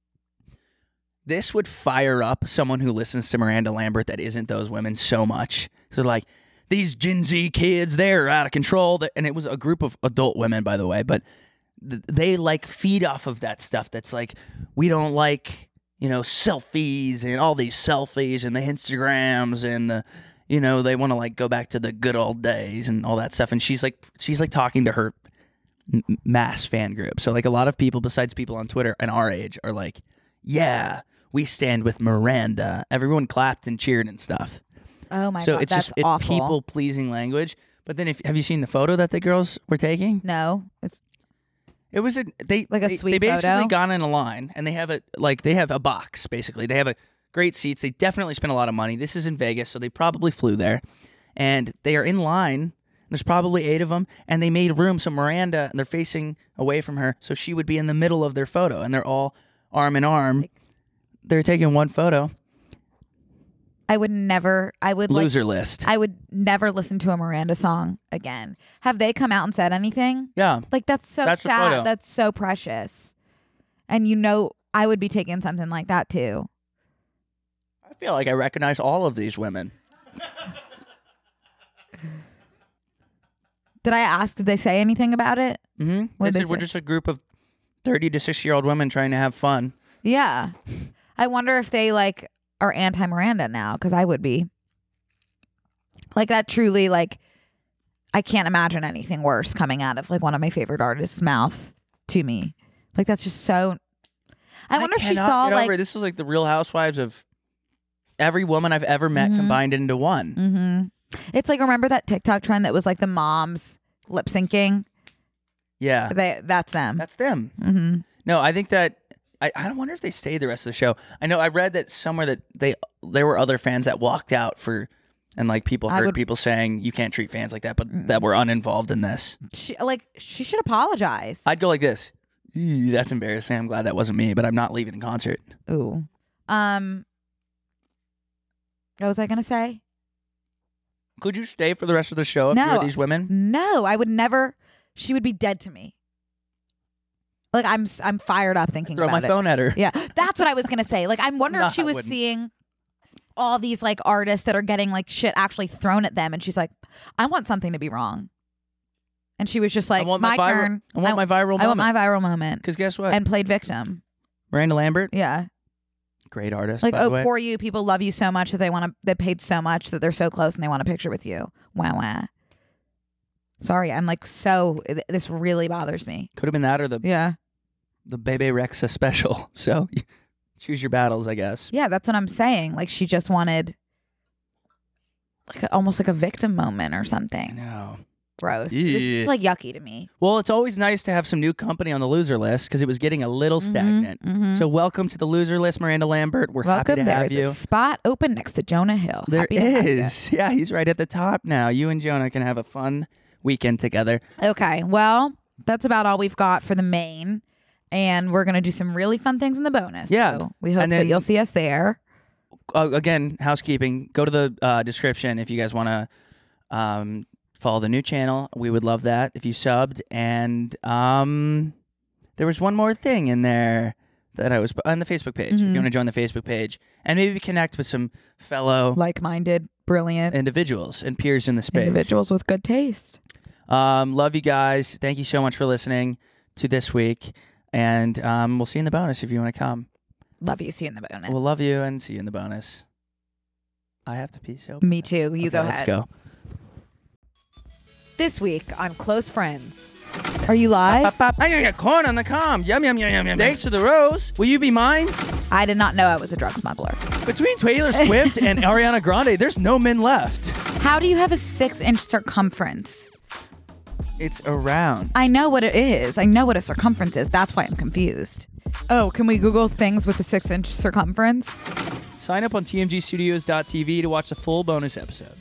This would fire up someone who listens to Miranda Lambert that isn't those women so much. So like, these Gen Z kids, they're out of control. And it was a group of adult women, by the way, but they like feed off of that stuff. That's like, we don't like, selfies and all these selfies and the Instagrams and the, they want to like go back to the good old days and all that stuff. And she's like talking to her mass fan group. So like a lot of people besides people on Twitter and our age are like, yeah, we stand with Miranda. Everyone clapped and cheered and stuff. Oh my so God, it's awful. people pleasing language. But then have you seen the photo that the girls were taking? No, it was a sweet They basically photo? got in a line and they have a box basically. They have great seats. They definitely spent a lot of money. This is in Vegas, so they probably flew there, and they are in line. There's probably 8 of them, and they made room so Miranda, and they're facing away from her, so she would be in the middle of their photo, and they're all arm in arm. They're taking one photo. Loser list. I would never listen to a Miranda song again. Have they come out and said anything? Yeah. Like, that's so That's sad. That's so precious. And I would be taking something like that too. I feel like I recognize all of these women. Did I ask? Did they say anything about it? Mm-hmm. They said we're just a group of 30 to 60-year-old women trying to have fun. Yeah. I wonder if they are anti-Miranda now, because I would be. Like, that truly, I can't imagine anything worse coming out of one of my favorite artists' mouth to me. Like, that's just so. I wonder if she saw this is like the Real Housewives of every woman I've ever met combined into one. Mm-hmm. It's like, remember that TikTok trend that was like the moms lip syncing? Yeah. That's them. That's them. Mm-hmm. No, I think that I don't wonder if they stayed the rest of the show. I know I read that somewhere that there were other fans that walked out for, and like people heard people saying you can't treat fans like that, but that were uninvolved in this. She should apologize. I'd go like this. That's embarrassing. I'm glad that wasn't me, but I'm not leaving the concert. Ooh. What was I gonna say? Could you stay for the rest of the show if you were these women? No, I would never. She would be dead to me. Like, I'm fired up thinking about it. Throw my phone at her. Yeah, that's what I was gonna say. Like, I'm wondering if she was seeing all these like artists that are getting like shit actually thrown at them, and she's like, I want something to be wrong. And she was just like, my turn. I want my viral moment. I want my viral moment. Because guess what? And played victim. Miranda Lambert. Yeah. Great artist. Like, by the way. poor you. People love you so much that they paid so much that they're so close and they want a picture with you. Wow. Sorry, I'm like this really bothers me. Could have been that or the Bebe Rexha special. So choose your battles, I guess. Yeah, that's what I'm saying. Like, she just wanted like almost like a victim moment or something. No. Gross. Yeah. This is like yucky to me. Well, it's always nice to have some new company on the loser list because it was getting a little stagnant. Mm-hmm. So welcome to the loser list, Miranda Lambert. We're happy to have you. There's a spot open next to Jonah Hill. There is. Yeah, he's right at the top now. You and Jonah can have a fun weekend together. Okay, well, that's about all we've got for the main. And we're going to do some really fun things in the bonus. Yeah. So we hope that you'll see us there. Again, housekeeping. Go to the description if you guys want to follow the new channel. We would love that if you subbed. And there was one more thing in there that I was on the Facebook page. Mm-hmm. If you want to join the Facebook page and maybe connect with some fellow like-minded, brilliant individuals and peers in the space. Individuals with good taste. Love you guys. Thank you so much for listening to this week. And we'll see you in the bonus if you want to come. Love you. See you in the bonus. We'll love you and see you in the bonus. I have to pee so bad. Me too. You go ahead. Let's go. This week on Close Friends. Are you live? I got corn on the comm. Yum, yum, yum, yum, yum. Thanks for the rose. Will you be mine? I did not know I was a drug smuggler. Between Taylor Swift and Ariana Grande, there's no men left. How do you have a 6-inch circumference? It's around. I know what it is. I know what a circumference is. That's why I'm confused. Oh, can we Google things with a 6-inch circumference? Sign up on tmgstudios.tv to watch the full bonus episode.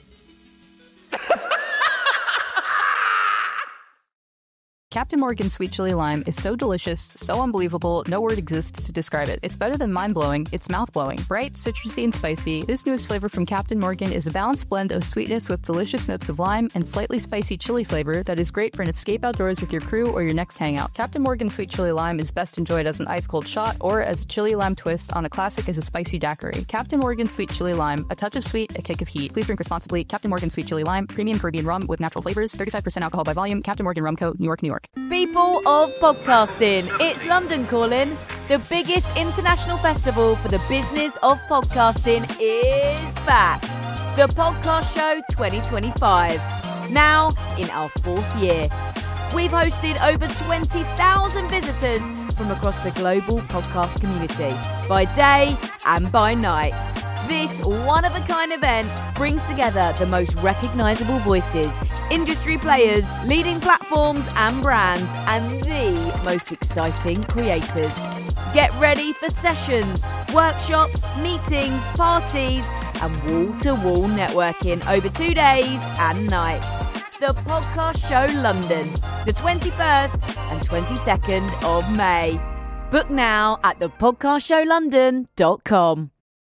Captain Morgan Sweet Chili Lime is so delicious, so unbelievable, no word exists to describe it. It's better than mind-blowing, it's mouth-blowing. Bright, citrusy, and spicy, this newest flavor from Captain Morgan is a balanced blend of sweetness with delicious notes of lime and slightly spicy chili flavor that is great for an escape outdoors with your crew or your next hangout. Captain Morgan Sweet Chili Lime is best enjoyed as an ice-cold shot or as a chili lime twist on a classic as a spicy daiquiri. Captain Morgan Sweet Chili Lime, a touch of sweet, a kick of heat. Please drink responsibly. Captain Morgan Sweet Chili Lime, premium Caribbean rum with natural flavors, 35% alcohol by volume. Captain Morgan Rum Co., New York, New York. People of podcasting, it's London Calling. The biggest international festival for the business of podcasting is back. The Podcast Show 2025. Now in our 4th year. We've hosted over 20,000 visitors from across the global podcast community, by day and by night. This one-of-a-kind event brings together the most recognizable voices, industry players, leading platforms and brands, and the most exciting creators. Get ready for sessions, workshops, meetings, parties, and wall-to-wall networking over 2 days and nights. The Podcast Show London, the 21st and 22nd of May. Book now at thepodcastshowlondon.com.